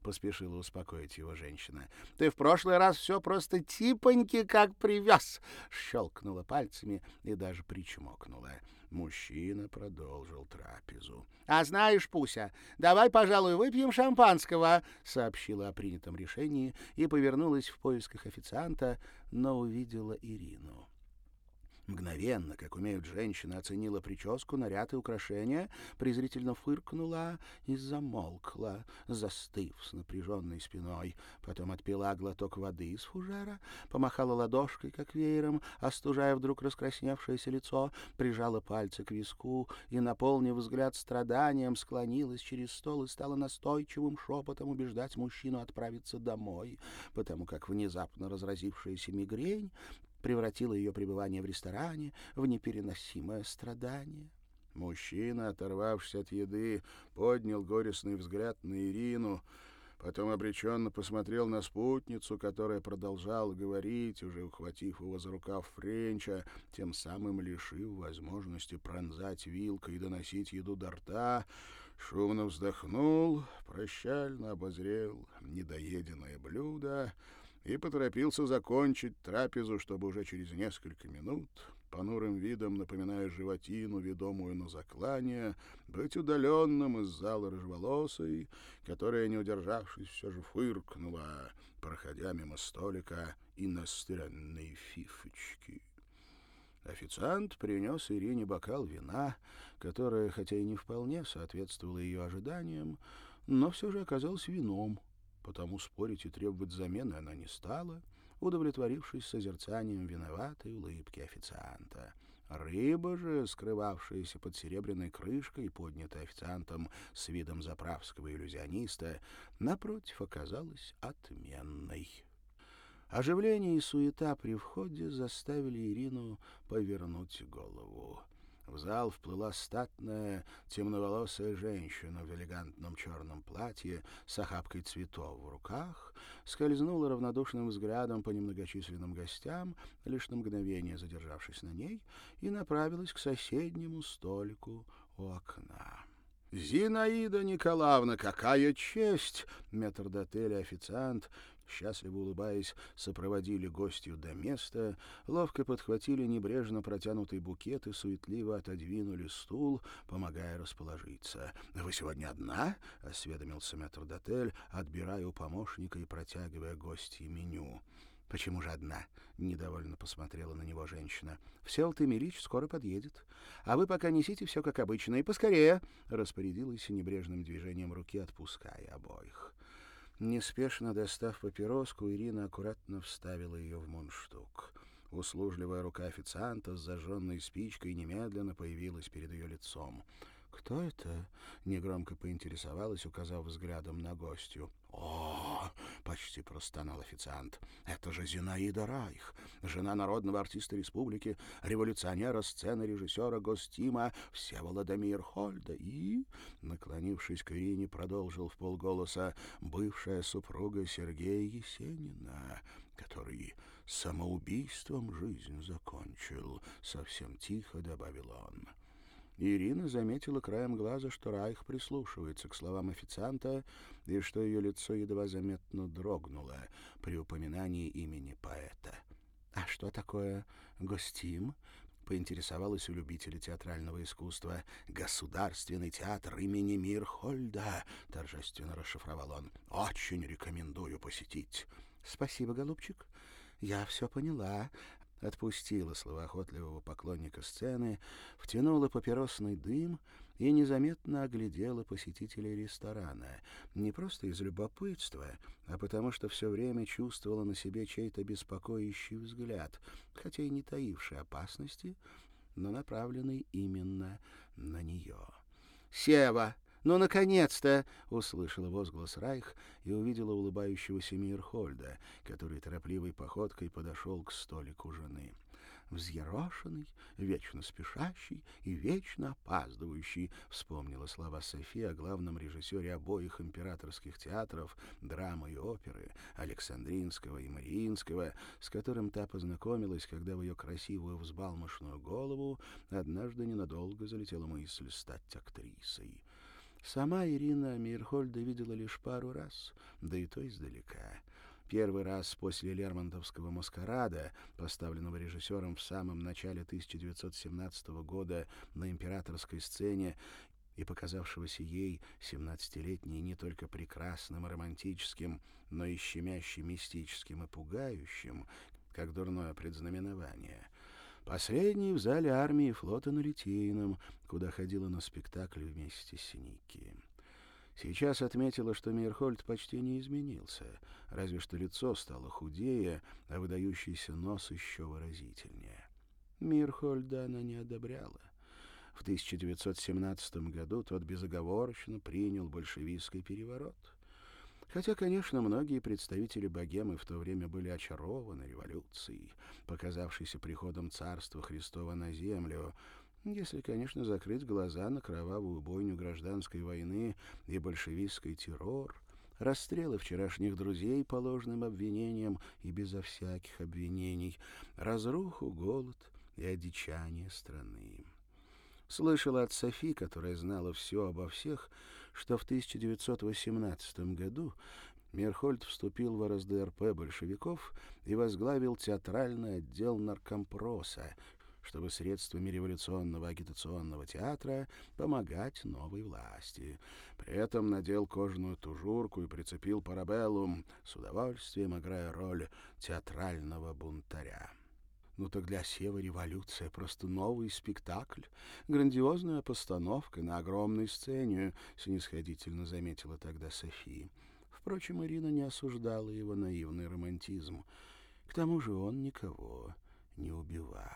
— поспешила успокоить его женщина. — Ты в прошлый раз все просто типоньки как привез! — щелкнула пальцами и даже причмокнула. Мужчина продолжил трапезу. — А знаешь, Пуся, давай, пожалуй, выпьем шампанского, — сообщила о принятом решении и повернулась в поисках официанта, но увидела Ирину. Мгновенно, как умеют женщины, оценила прическу, наряд и украшения, презрительно фыркнула и замолкла, застыв с напряженной спиной. Потом отпила глоток воды из фужера, помахала ладошкой, как веером, остужая вдруг раскрасневшееся лицо, прижала пальцы к виску и, наполнив взгляд страданием, склонилась через стол и стала настойчивым шепотом убеждать мужчину отправиться домой, потому как внезапно разразившаяся мигрень превратила ее пребывание в ресторане в непереносимое страдание. Мужчина, оторвавшись от еды, поднял горестный взгляд на Ирину, потом обреченно посмотрел на спутницу, которая продолжала говорить, уже ухватив его за рукав Френча, тем самым лишив возможности пронзать вилкой и доносить еду до рта, шумно вздохнул, прощально обозрел недоеденное блюдо и поторопился закончить трапезу, чтобы уже через несколько минут, понурым видом напоминая животину, ведомую на заклание, быть удаленным из зала рыжеволосой, которая, не удержавшись, все же фыркнула, проходя мимо столика иностранной фифочки. Официант принес Ирине бокал вина, которое, хотя и не вполне соответствовало ее ожиданиям, но все же оказалось вином. Потому спорить и требовать замены она не стала, удовлетворившись созерцанием виноватой улыбки официанта. Рыба же, скрывавшаяся под серебряной крышкой, поднятая официантом с видом заправского иллюзиониста, напротив, оказалась отменной. Оживление и суета при входе заставили Ирину повернуть голову. В зал вплыла статная, темноволосая женщина в элегантном черном платье с охапкой цветов в руках, скользнула равнодушным взглядом по немногочисленным гостям, лишь на мгновение задержавшись на ней, и направилась к соседнему столику у окна. «Зинаида Николаевна, какая честь!» Метрдотель и официант, счастливо улыбаясь, сопроводили гостью до места, ловко подхватили небрежно протянутый букет и суетливо отодвинули стул, помогая расположиться. «Вы сегодня одна?» — осведомился метрдотель, отбирая у помощника и протягивая гостье меню. «Почему же одна?» — недовольно посмотрела на него женщина. «Всеволод Эмильич скоро подъедет. А вы пока несите все как обычно. И поскорее!» — распорядилась небрежным движением руки, отпуская обоих. Неспешно достав папироску, Ирина аккуратно вставила ее в мундштук. Услужливая рука официанта с зажженной спичкой немедленно появилась перед ее лицом. «Кто это?» — негромко поинтересовалась, указав взглядом на гостью. «О!» — почти простонал официант. «Это же Зинаида Райх, жена народного артиста республики, революционера, сцены, режиссера Гостима Всеволода Мейерхольда и...» наклонившись к Ирине, продолжил вполголоса: «бывшая супруга Сергея Есенина, который самоубийством жизнь закончил», — совсем тихо добавил он. Ирина заметила краем глаза, что Райх прислушивается к словам официанта и что ее лицо едва заметно дрогнуло при упоминании имени поэта. «А что такое Гостим?» — поинтересовалась у любителя театрального искусства. «Государственный театр имени Мейерхольда», — торжественно расшифровал он. «Очень рекомендую посетить». «Спасибо, голубчик. Я все поняла». Отпустила словоохотливого поклонника сцены, втянула папиросный дым и незаметно оглядела посетителей ресторана. Не просто из любопытства, а потому что все время чувствовала на себе чей-то беспокоящий взгляд, хотя и не таивший опасности, но направленный именно на нее. «Сева! Ну, наконец-то!» — услышала возглас Райх и увидела улыбающегося Мейерхольда, который торопливой походкой подошел к столику жены. «Взъерошенный, вечно спешащий и вечно опаздывающий», — вспомнила слова Софи о главном режиссере обоих императорских театров, драмы и оперы, Александринского и Мариинского, с которым та познакомилась, когда в ее красивую взбалмошную голову однажды ненадолго залетела мысль стать актрисой. Сама Ирина Мейерхольда видела лишь пару раз, да и то издалека. Первый раз после Лермонтовского «Маскарада», поставленного режиссером в самом начале 1917 года на императорской сцене и показавшегося ей, 17-летней, не только прекрасным и романтическим, но и щемяще мистическим и пугающим, как дурное предзнаменование. Последний в зале армии и флота на Литейном, куда ходила на спектакль вместе с Ники. Сейчас отметила, что Мейерхольд почти не изменился, разве что лицо стало худее, а выдающийся нос еще выразительнее. Мейерхольда она не одобряла. В 1917 году тот безоговорочно принял большевистский переворот. Хотя, конечно, многие представители богемы в то время были очарованы революцией, показавшейся приходом Царства Христова на землю, если, конечно, закрыть глаза на кровавую бойню гражданской войны и большевистский террор, расстрелы вчерашних друзей по ложным обвинениям и безо всяких обвинений, разруху, голод и одичание страны. Слышала от Софи, которая знала все обо всех, что в 1918 году Мейерхольд вступил в РСДРП большевиков и возглавил театральный отдел наркомпроса, чтобы средствами революционного агитационного театра помогать новой власти. При этом надел кожаную тужурку и прицепил парабеллум, с удовольствием играя роль театрального бунтаря. Ну так для Севы революция — просто новый спектакль, грандиозная постановка на огромной сцене, снисходительно заметила тогда Софи. Впрочем, Ирина не осуждала его наивный романтизм. К тому же он никого не убивал.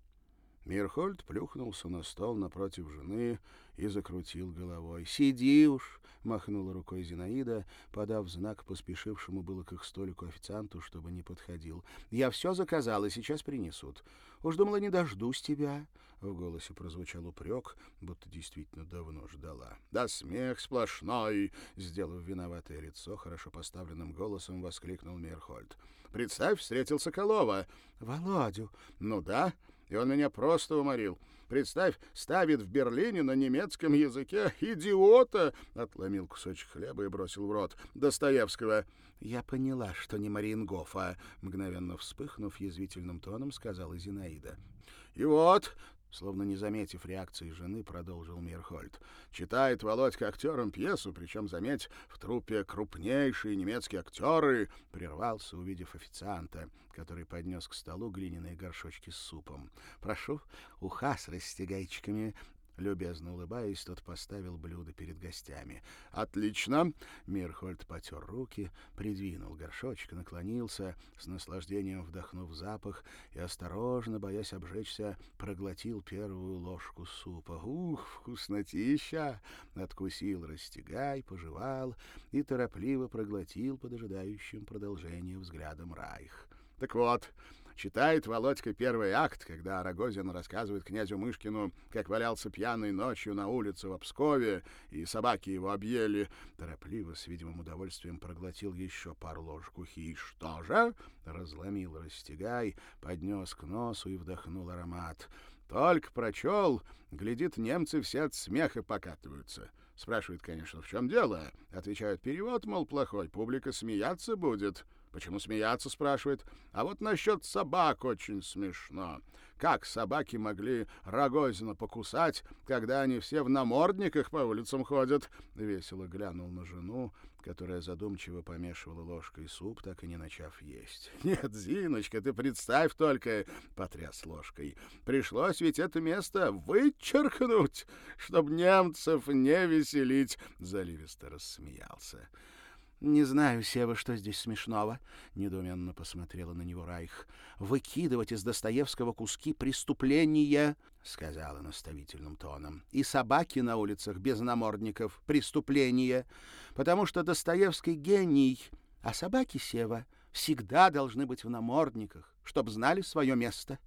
Мейерхольд плюхнулся на стол напротив жены и закрутил головой. «Сиди уж!» — махнула рукой Зинаида, подав знак поспешившему было к их столику официанту, чтобы не подходил. «Я все заказала, сейчас принесут. Уж думала, не дождусь тебя». В голосе прозвучал упрек, будто действительно давно ждала. «Да смех сплошной!» — сделав виноватое лицо, хорошо поставленным голосом воскликнул Мейерхольд. «Представь, встретил Соколова». «Володю». «Ну да». И он меня просто уморил. Представь, ставит в Берлине на немецком языке идиота, отломил кусочек хлеба и бросил в рот, Достоевского. Я поняла, что не Мариенгофа, мгновенно вспыхнув язвительным тоном, сказала Зинаида. И вот, словно не заметив реакции жены, продолжил Мейерхольд. Читает Володька актерам пьесу, причем, заметь, в труппе крупнейшие немецкие актеры, прервался, увидев официанта, который поднес к столу глиняные горшочки с супом. «Прошу, уха с растягайчиками». Любезно улыбаясь, тот поставил блюдо перед гостями. «Отлично!» — Мейерхольд потер руки, придвинул горшочек, наклонился, с наслаждением вдохнув запах и, осторожно, боясь обжечься, проглотил первую ложку супа. «Ух, вкуснотища!» — откусил растягай, пожевал и торопливо проглотил под ожидающим продолжения взглядом Райх. «Так вот...» Читает Володька первый акт, когда Рогозин рассказывает князю Мышкину, как валялся пьяной ночью на улице в Пскове, и собаки его объели. Торопливо, с видимым удовольствием, проглотил еще пару ложек ухи. И что же? Разломил растягай, поднес к носу и вдохнул аромат. Только прочел, глядит, немцы все от смеха покатываются. Спрашивает, конечно, в чем дело? Отвечают, перевод, мол, плохой, публика смеяться будет. Почему смеяться, спрашивает. А вот насчет собак очень смешно. Как собаки могли Рогозина покусать, когда они все в намордниках по улицам ходят? Весело глянул на жену, которая задумчиво помешивала ложкой суп, так и не начав есть. Нет, Зиночка, ты представь только, потряс ложкой. Пришлось ведь это место вычеркнуть, чтобы немцев не веселить. Заливисто рассмеялся. «Не знаю, Сева, что здесь смешного», — недоуменно посмотрела на него Райх. «Выкидывать из Достоевского куски преступления», — сказала наставительным тоном. «И собаки на улицах без намордников — преступление, потому что Достоевский гений, а собаки, Сева, всегда должны быть в намордниках, чтоб знали свое место».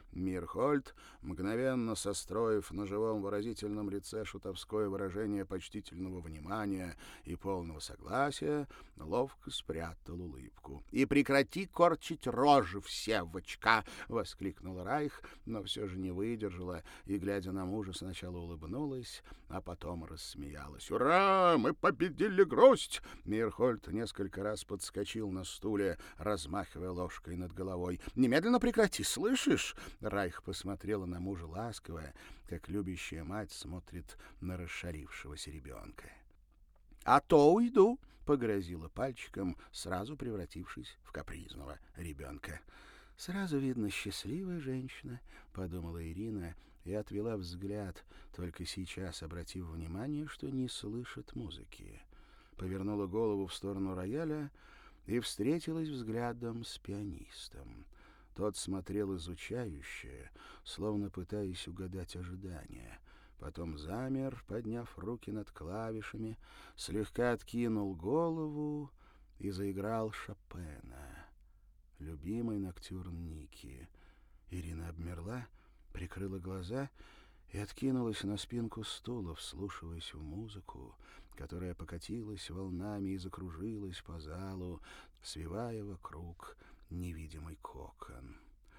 Мирхольд, мгновенно состроив на живом выразительном лице шутовское выражение почтительного внимания и полного согласия, ловко спрятал улыбку. «И прекрати корчить рожи, Всевочка!» — воскликнул Райх, но все же не выдержала и, глядя на мужа, сначала улыбнулась, а потом рассмеялась. «Ура! Мы победили гроздь!» Мирхольд несколько раз подскочил на стуле, размахивая ложкой над головой. «Немедленно прекрати, слышишь?» Райх посмотрела на мужа ласково, как любящая мать смотрит на расшалившегося ребенка. «А то уйду!» — погрозила пальчиком, сразу превратившись в капризного ребенка. «Сразу видно, счастливая женщина», — подумала Ирина и отвела взгляд, только сейчас обратив внимание, что не слышит музыки. Повернула голову в сторону рояля и встретилась взглядом с пианистом. Тот смотрел изучающе, словно пытаясь угадать ожидания. Потом замер, подняв руки над клавишами, слегка откинул голову и заиграл Шопена. Любимый ноктюрн Ники. Ирина обмерла, прикрыла глаза и откинулась на спинку стула, вслушиваясь в музыку, которая покатилась волнами и закружилась по залу, свивая вокруг невидимый кокон.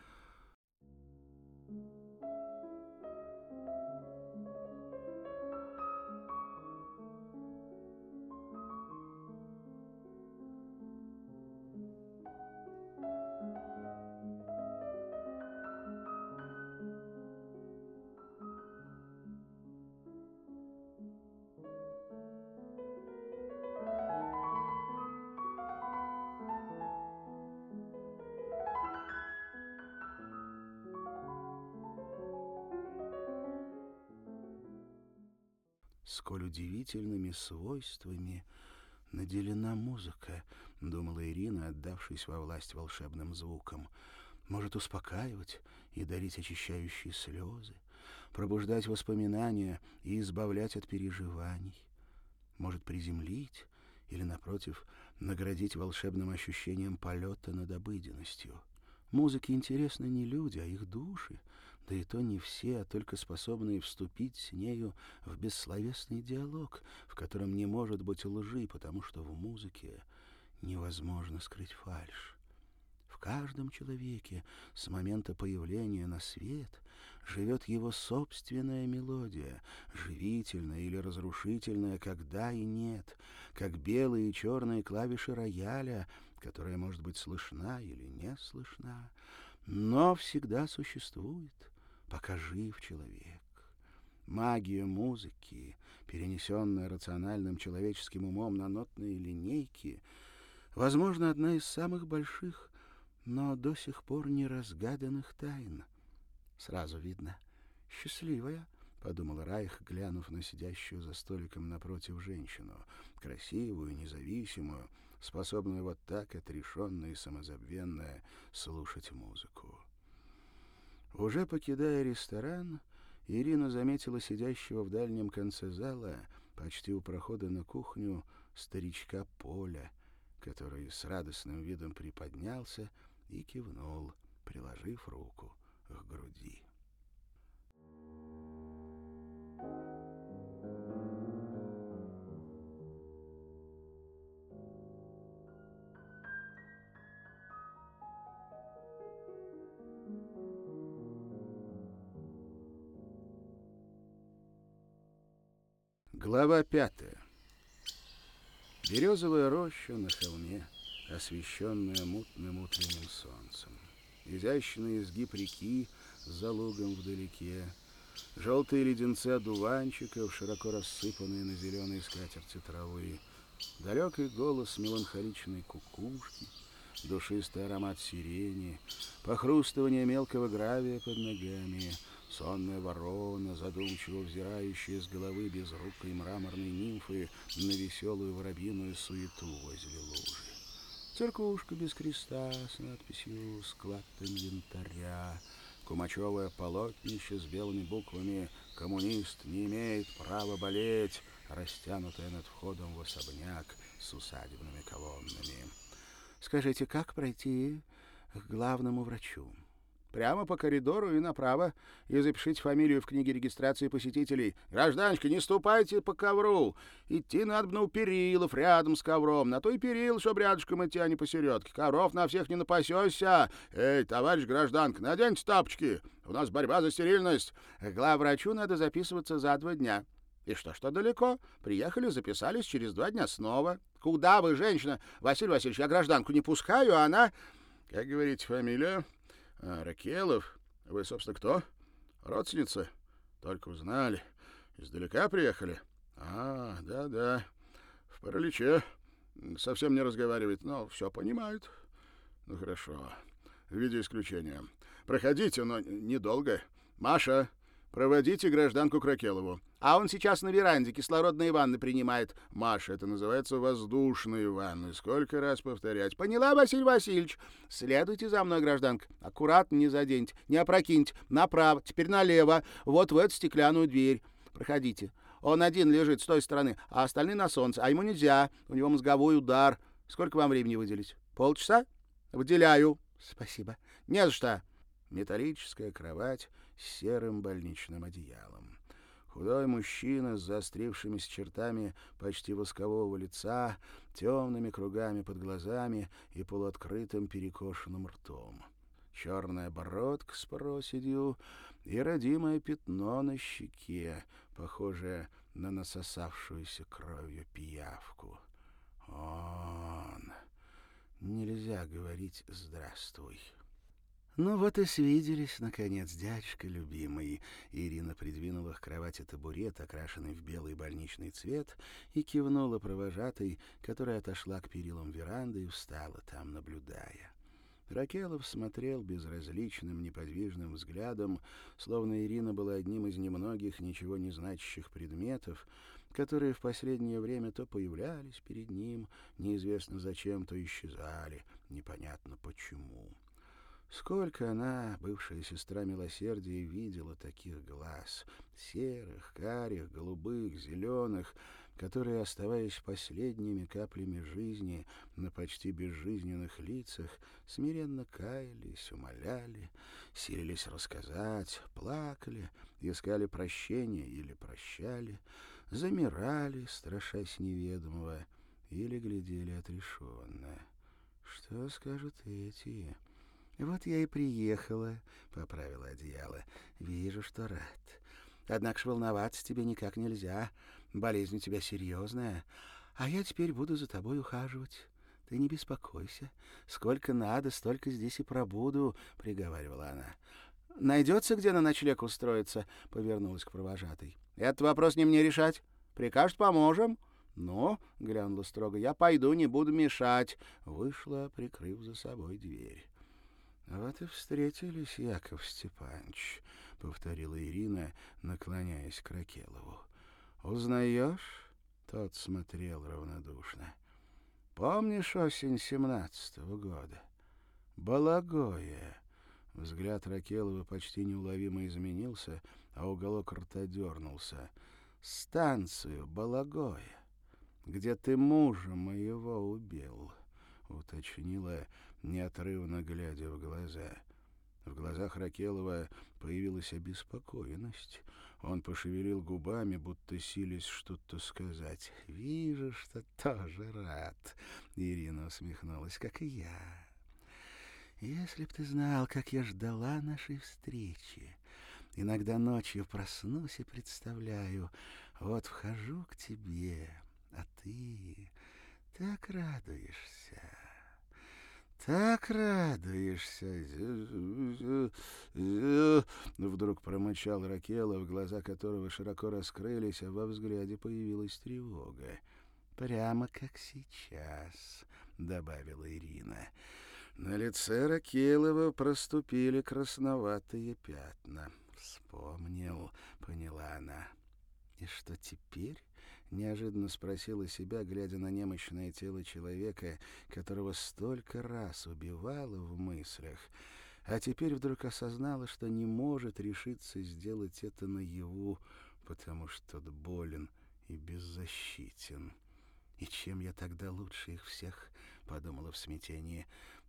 Сколь удивительными свойствами наделена музыка, — думала Ирина, отдавшись во власть волшебным звукам. Может успокаивать и дарить очищающие слезы, пробуждать воспоминания и избавлять от переживаний. Может приземлить или, напротив, наградить волшебным ощущением полета над обыденностью. Музыке интересны не люди, а их души, да и то не все, а только способные вступить с нею в бессловесный диалог, в котором не может быть лжи, потому что в музыке невозможно скрыть фальшь. В каждом человеке с момента появления на свет живет его собственная мелодия, живительная или разрушительная, когда и нет, как белые и черные клавиши рояля, которая может быть слышна или не слышна, но всегда существует, пока жив человек. Магия музыки, перенесенная рациональным человеческим умом на нотные линейки, возможно, одна из самых больших, но до сих пор не разгаданных тайн. Сразу видно. «Счастливая», — подумал Райх, глянув на сидящую за столиком напротив женщину, красивую, независимую, способную вот так отрешенно и самозабвенно слушать музыку. Уже покидая ресторан, Ирина заметила сидящего в дальнем конце зала, почти у прохода на кухню, старичка Поля, который с радостным видом приподнялся и кивнул, приложив руку к груди. Глава 5. Березовая роща на холме, освещенная мутным утренним солнцем. Изящный изгиб реки за лугом вдалеке. Желтые леденцы одуванчиков, широко рассыпанные на зеленой скатерти травы. Далекий голос меланхоличной кукушки, душистый аромат сирени, похрустывание мелкого гравия под ногами, сонная ворона, задумчиво взирающая с головы безрукой мраморной нимфы на веселую воробьиную суету возле лужи. Церквушка без креста с надписью «Склад инвентаря», кумачевое полотнище с белыми буквами «Коммунист не имеет права болеть», растянутое над входом в особняк с усадебными колоннами. «Скажите, как пройти к главному врачу?» Прямо по коридору и направо. И запишите фамилию в книге регистрации посетителей. Гражданочка, не ступайте по ковру. Идти надо бы у перилов рядом с ковром. На то и перил, чтоб рядышком идти, а не посередке. Ковров на всех не напасешься. Эй, товарищ гражданка, наденьте тапочки. У нас борьба за стерильность. К главврачу надо записываться за 2 дня. И что далеко? Приехали, записались, через 2 дня снова. Куда вы, женщина? Василий Васильевич, я гражданку не пускаю, а она... Как говорите, фамилия? Ракелов. Вы, собственно, кто? Родственница? Только узнали. Издалека приехали? Да. В параличе. Совсем не разговаривает, но все понимает. Ну, хорошо. В виде исключения. Проходите, но недолго. Маша, проводите гражданку Кракелову. А он сейчас на веранде кислородные ванны принимает. Маша, это называется воздушные ванны. Сколько раз повторять? Поняла, Василий Васильевич. Следуйте за мной, гражданка. Аккуратно не заденьте, не опрокиньте. Направо, теперь налево. Вот в эту стеклянную дверь. Проходите. Он один лежит с той стороны, а остальные на солнце. А ему нельзя. У него мозговой удар. Сколько вам времени выделить? Полчаса? Выделяю. Спасибо. Не за что. Металлическая кровать с серым больничным одеялом. Худой мужчина с заострившимися чертами почти воскового лица, темными кругами под глазами и полуоткрытым перекошенным ртом. Черная бородка с проседью и родимое пятно на щеке, похожее на насосавшуюся кровью пиявку. Он. Нельзя говорить «здравствуй». Ну вот и свиделись, наконец, дядюшка любимый. Ирина придвинула к кровати табурет, окрашенный в белый больничный цвет, и кивнула провожатой, которая отошла к перилам веранды и встала там, наблюдая. Ракелов смотрел безразличным, неподвижным взглядом, словно Ирина была одним из немногих ничего не значащих предметов, которые в последнее время то появлялись перед ним, неизвестно зачем, то исчезали, непонятно почему. Сколько она, бывшая сестра милосердия, видела таких глаз, серых, карих, голубых, зеленых, которые, оставаясь последними каплями жизни на почти безжизненных лицах, смиренно каялись, умоляли, силились рассказать, плакали, искали прощения или прощали, замирали, страшась неведомого, или глядели отрешенно. Что скажут эти? «Вот я и приехала», — поправила одеяло. «Вижу, что рад. Однако ж волноваться тебе никак нельзя. Болезнь у тебя серьезная. А я теперь буду за тобой ухаживать. Ты не беспокойся. Сколько надо, столько здесь и пробуду», — приговаривала она. «Найдется, где на ночлег устроиться?» — повернулась к провожатой. «Этот вопрос не мне решать. Прикажет, поможем». «Ну», — глянула строго, — «я пойду, не буду мешать». Вышла, прикрыв за собой дверь. «Вот и встретились, Яков Степанович», — повторила Ирина, наклоняясь к Ракелову. «Узнаешь?» — тот смотрел равнодушно. «Помнишь осень 17-го года? Балагое». Взгляд Ракелова почти неуловимо изменился, а уголок рта дернулся. «Станцию Балагое, где ты мужа моего убил», — уточнила, неотрывно глядя в глаза. В глазах Ракелова появилась обеспокоенность. Он пошевелил губами, будто силясь что-то сказать. «Вижу, что тоже рад», — Ирина усмехнулась, — «как и я. Если б ты знал, как я ждала нашей встречи. Иногда ночью проснусь и представляю, вот вхожу к тебе, а ты так радуешься». «Так радуешься!» Вдруг промычал Ракелов, глаза которого широко раскрылись, а во взгляде появилась тревога. «Прямо как сейчас», — добавила Ирина. На лице Ракелова проступили красноватые пятна. «Вспомнил», — поняла она. «И что теперь?» — неожиданно спросила себя, глядя на немощное тело человека, которого столько раз убивала в мыслях, а теперь вдруг осознала, что не может решиться сделать это наяву, потому что тот болен и беззащитен. «И чем я тогда лучше их всех?» — подумала в смятении.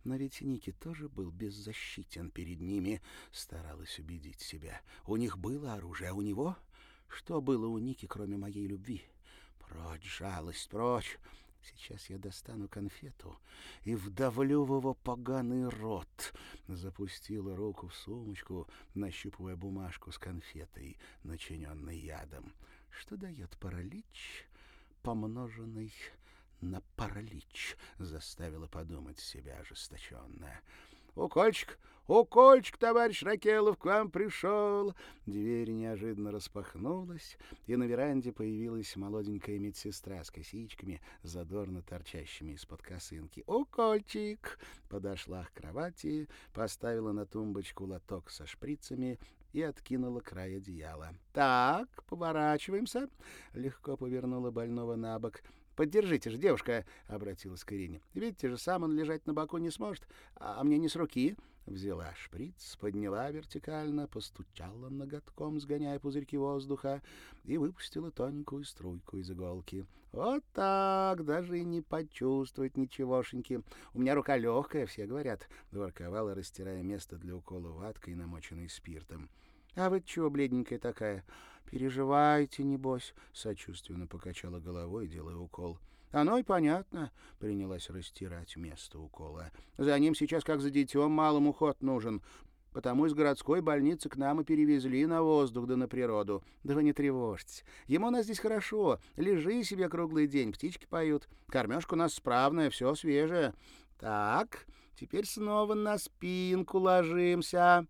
Но ведь Ники тоже был беззащитен перед ними, старалась убедить себя. У них было оружие, а у него... Что было у Ники, кроме моей любви? Прочь, жалость, прочь! Сейчас я достану конфету и вдавлю в его поганый рот. Запустила руку в сумочку, нащупывая бумажку с конфетой, начиненной ядом. Что дает паралич, помноженный на паралич, заставила подумать себя ожесточенно. «Укольчик, укольчик, товарищ Ракелов, к вам пришел!» Дверь неожиданно распахнулась, и на веранде появилась молоденькая медсестра с косичками, задорно торчащими из-под косынки. «Укольчик!» Подошла к кровати, поставила на тумбочку лоток со шприцами и откинула край одеяла. «Так, поворачиваемся!» Легко повернула больного на бок. «Поддержите же, девушка!» — обратилась к Ирине. «Видите же, сам он лежать на боку не сможет, а мне не с руки». Взяла шприц, подняла вертикально, постучала ноготком, сгоняя пузырьки воздуха, и выпустила тоненькую струйку из иголки. «Вот так, даже и не почувствовать ничегошеньки. У меня рука легкая, все говорят», — ворковала, растирая место для укола ваткой, намоченной спиртом. «А вы чего бледненькая такая? Переживаете, небось?» — сочувственно покачала головой, делая укол. «Оно и понятно», — принялась растирать место укола. «За ним сейчас, как за детем, малым уход нужен. Потому из городской больницы к нам и перевезли на воздух да на природу. Да вы не тревожьтесь. Ему у нас здесь хорошо. Лежи себе круглый день, птички поют. Кормежка у нас справная, все свежее. Так, теперь снова на спинку ложимся».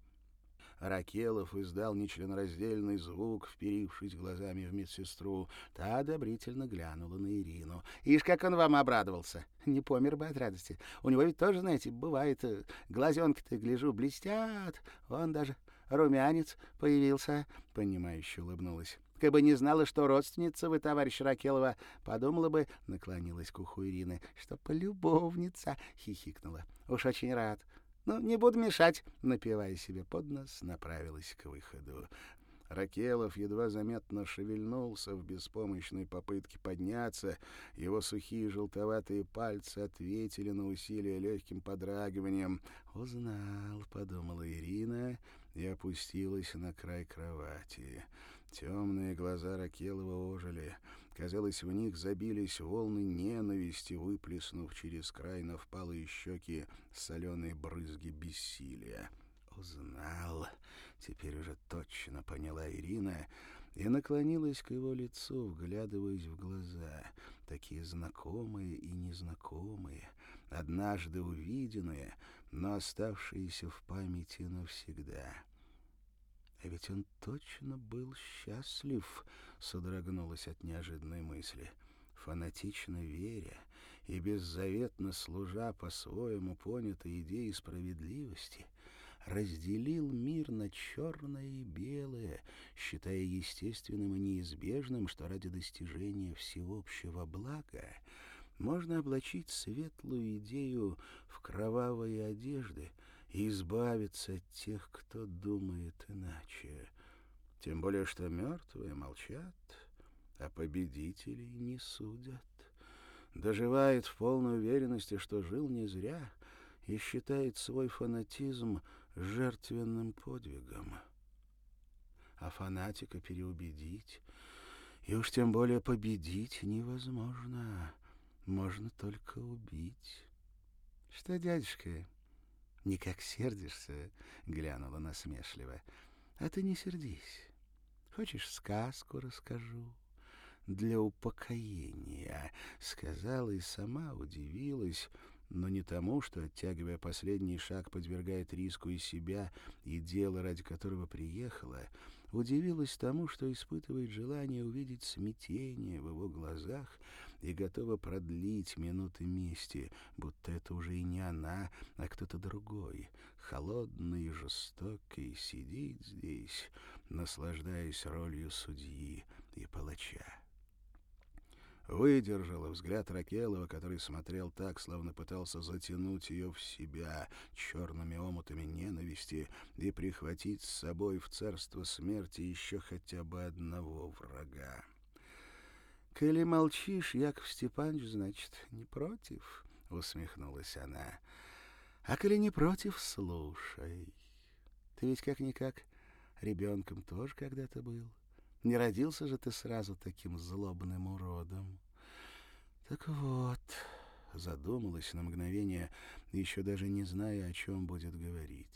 Ракелов издал нечленораздельный звук, вперившись глазами в медсестру. Та одобрительно глянула на Ирину. «Ишь, как он вам обрадовался! Не помер бы от радости. У него ведь тоже, знаете, бывает, глазенки-то, гляжу, блестят. Он даже румянец появился», — понимающе улыбнулась. «Как бы не знала, что родственница вы, товарищ Ракелова, подумала бы», — наклонилась к уху Ирины, — «что полюбовница», — хихикнула. «Уж очень рад. Ну, не буду мешать», — напевая себе под нос, направилась к выходу. Ракелов едва заметно шевельнулся в беспомощной попытке подняться. Его сухие желтоватые пальцы ответили на усилия легким подрагиванием. «Узнал», — подумала Ирина и опустилась на край кровати. Темные глаза Ракелова ожили. Казалось, в них забились волны ненависти, выплеснув через край на впалые щеки соленые брызги бессилия. «Узнал», — теперь уже точно поняла Ирина, и наклонилась к его лицу, вглядываясь в глаза, такие знакомые и незнакомые, однажды увиденные, но оставшиеся в памяти навсегда. А ведь он точно был счастлив, содрогнулась от неожиданной мысли. Фанатично веря и беззаветно служа по-своему понятой идее справедливости, разделил мир на черное и белое, считая естественным и неизбежным, что ради достижения всеобщего блага можно облачить светлую идею в кровавые одежды и избавиться от тех, кто думает иначе. Тем более, что мертвые молчат, а победителей не судят. Доживает в полной уверенности, что жил не зря, и считает свой фанатизм жертвенным подвигом. А фанатика переубедить, и уж тем более победить, невозможно. Можно только убить. — Что, дядюшка, никак сердишься? — глянула насмешливо. — А ты не сердись. Хочешь, сказку расскажу? Для упокоения, — сказала и сама удивилась, но не тому, что, оттягивая последний шаг, подвергает риску и себя, и дело, ради которого приехала, удивилась тому, что испытывает желание увидеть смятение в его глазах и готова продлить минуты мести, будто это уже и не она, а кто-то другой, холодный и жестокий, сидит здесь, наслаждаясь ролью судьи и палача. Выдержала взгляд Ракелова, который смотрел так, словно пытался затянуть ее в себя черными омутами ненависти и прихватить с собой в царство смерти еще хотя бы одного врага. — Коли молчишь, Яков Степанович, значит, не против? — усмехнулась она. А коли не против, слушай. Ты ведь как-никак ребенком тоже когда-то был. Не родился же ты сразу таким злобным уродом. Так вот, задумалась на мгновение, еще даже не зная, о чем будет говорить.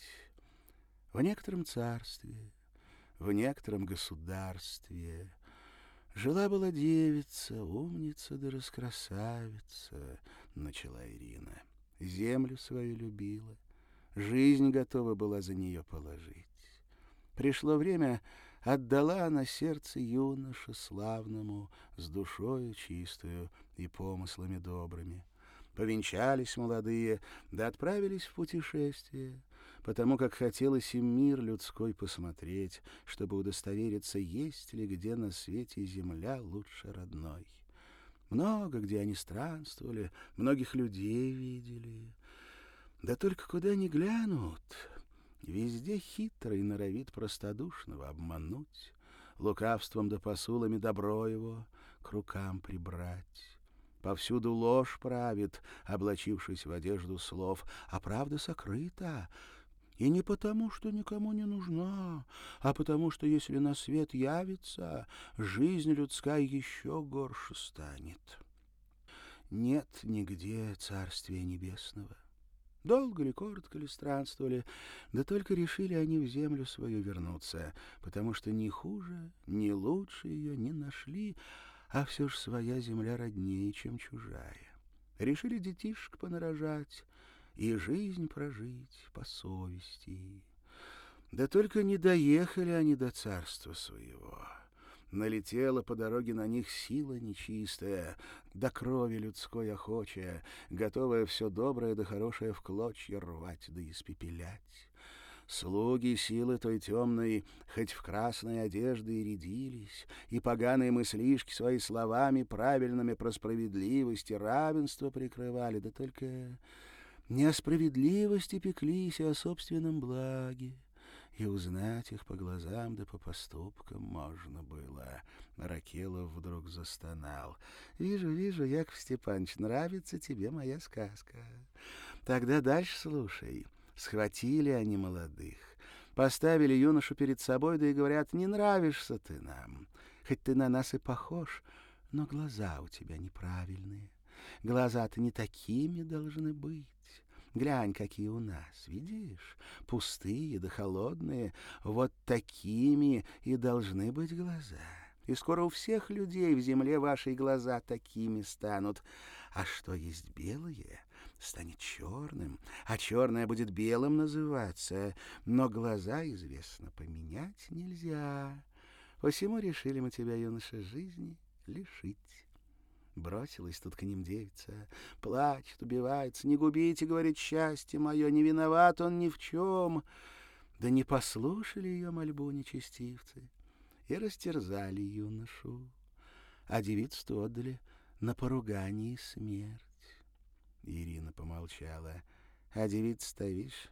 В некотором царстве, в некотором государстве жила-была девица, умница да раскрасавица, начала Ирина. Землю свою любила, жизнь готова была за нее положить. Пришло время, отдала она сердце юноше славному, с душою чистою и помыслами добрыми. Повенчались молодые, да отправились в путешествие, потому как хотелось им мир людской посмотреть, чтобы удостовериться, есть ли где на свете земля лучше родной. Много где они странствовали, многих людей видели. Да только куда ни глянут, везде хитрый норовит простодушного обмануть, лукавством да посулами добро его к рукам прибрать. Повсюду ложь правит, облачившись в одежду слов, а правда сокрыта. И не потому, что никому не нужна, а потому, что если на свет явится, жизнь людская еще горше станет. Нет нигде царствия небесного. Долго ли, коротко ли странствовали, да только решили они в землю свою вернуться, потому что ни хуже, ни лучше ее не нашли, а все ж своя земля роднее, чем чужая. Решили детишек понарожать и жизнь прожить по совести. Да только не доехали они до царства своего. Налетела по дороге на них сила нечистая, до крови людской охочая, готовая все доброе да хорошее в клочья рвать да испепелять. Слуги силы той темной, хоть в красной одежды и рядились, и поганые мыслишки свои словами правильными про справедливость и равенство прикрывали, да только не о справедливости пеклись, а о собственном благе. И узнать их по глазам да по поступкам можно было. Ракелов вдруг застонал. «Вижу, вижу, Яков Степанович, нравится тебе моя сказка. Тогда дальше слушай». Схватили они молодых, поставили юношу перед собой, да и говорят: «Не нравишься ты нам, хоть ты на нас и похож, но глаза у тебя неправильные. Глаза-то не такими должны быть. Глянь, какие у нас, видишь, пустые да холодные, вот такими и должны быть глаза. И скоро у всех людей в земле ваши глаза такими станут. А что есть белое, станет черным, а черное будет белым называться. Но глаза, известно, поменять нельзя. Посему решили мы тебя, юноша, жизни лишить». Бросилась тут к ним девица, плачет, убивается. «Не губите, — говорит, — счастье мое, не виноват он ни в чем». Да не послушали ее мольбу нечестивцы и растерзали юношу, а девицу отдали на поругание и смерть. Ирина помолчала. А девица-то, видишь,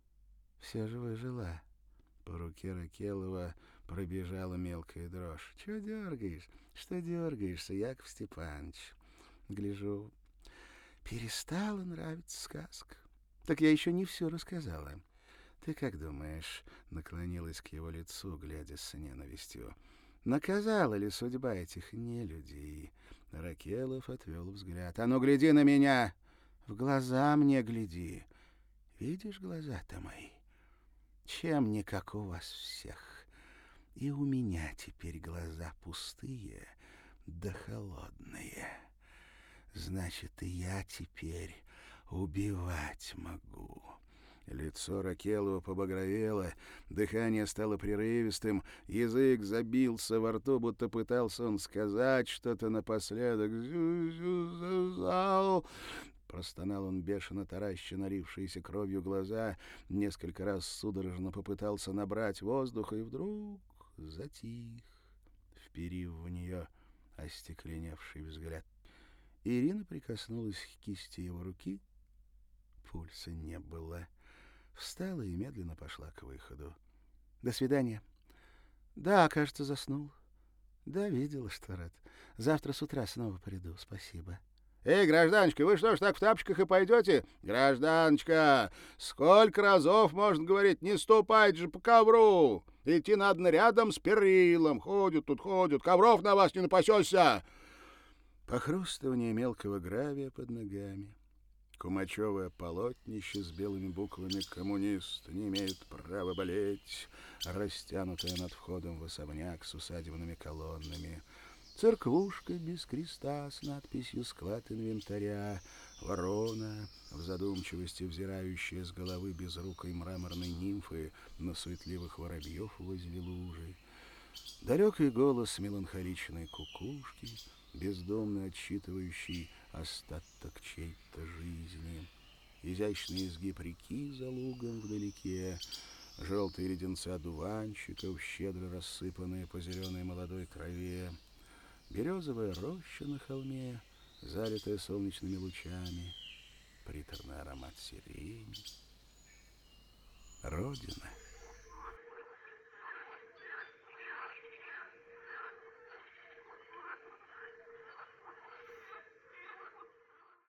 все же выжила. По руке Ракелова пробежала мелкая дрожь. «Чего дергаешь? Что дергаешься, Яков Степанович?» Гляжу, перестала нравиться сказка. Так я еще не все рассказала. Ты как думаешь, наклонилась к его лицу, глядя с ненавистью, наказала ли судьба этих нелюдей? Ракелов отвел взгляд. «А ну, гляди на меня! В глаза мне гляди! Видишь глаза-то мои? Чем не как у вас всех? И у меня теперь глаза пустые да холодные. Значит, и я теперь убивать могу». Лицо Ракелова побагровело, дыхание стало прерывистым, язык забился во рту, будто пытался он сказать что-то напоследок. «Зю-зю-зал!» Простонал он, бешено тараща налившиеся кровью глаза, несколько раз судорожно попытался набрать воздуха и вдруг затих, вперив в нее остекленевший взгляд. Ирина прикоснулась к кисти его руки. Пульса не было. Встала и медленно пошла к выходу. «До свидания». «Да, кажется, заснул». «Да, видела, что рад. Завтра с утра снова приду. Спасибо». «Эй, гражданочка, вы что ж так в тапочках и пойдете? Гражданочка, сколько разов можно говорить, не ступайте же по ковру! Идти надо рядом с перилом. Ходят тут, ходят, ковров на вас не напасешься!» Похрустывание мелкого гравия под ногами. Кумачевое полотнище с белыми буквами «Коммунист не имеет права болеть», растянутое над входом в особняк с усадебными колоннами. Церквушка без креста с надписью «Склад инвентаря», ворона, в задумчивости взирающая с головы безрукой мраморной нимфы на суетливых воробьев возле лужи. Далекий голос меланхоличной кукушки, бездомно отсчитывающий остаток чьей-то жизни. Изящный изгиб реки за лугом вдалеке, желтые леденцы одуванчиков, щедро рассыпанные по зеленой молодой траве, березовая роща на холме, залитая солнечными лучами, приторный аромат сирени. Родина.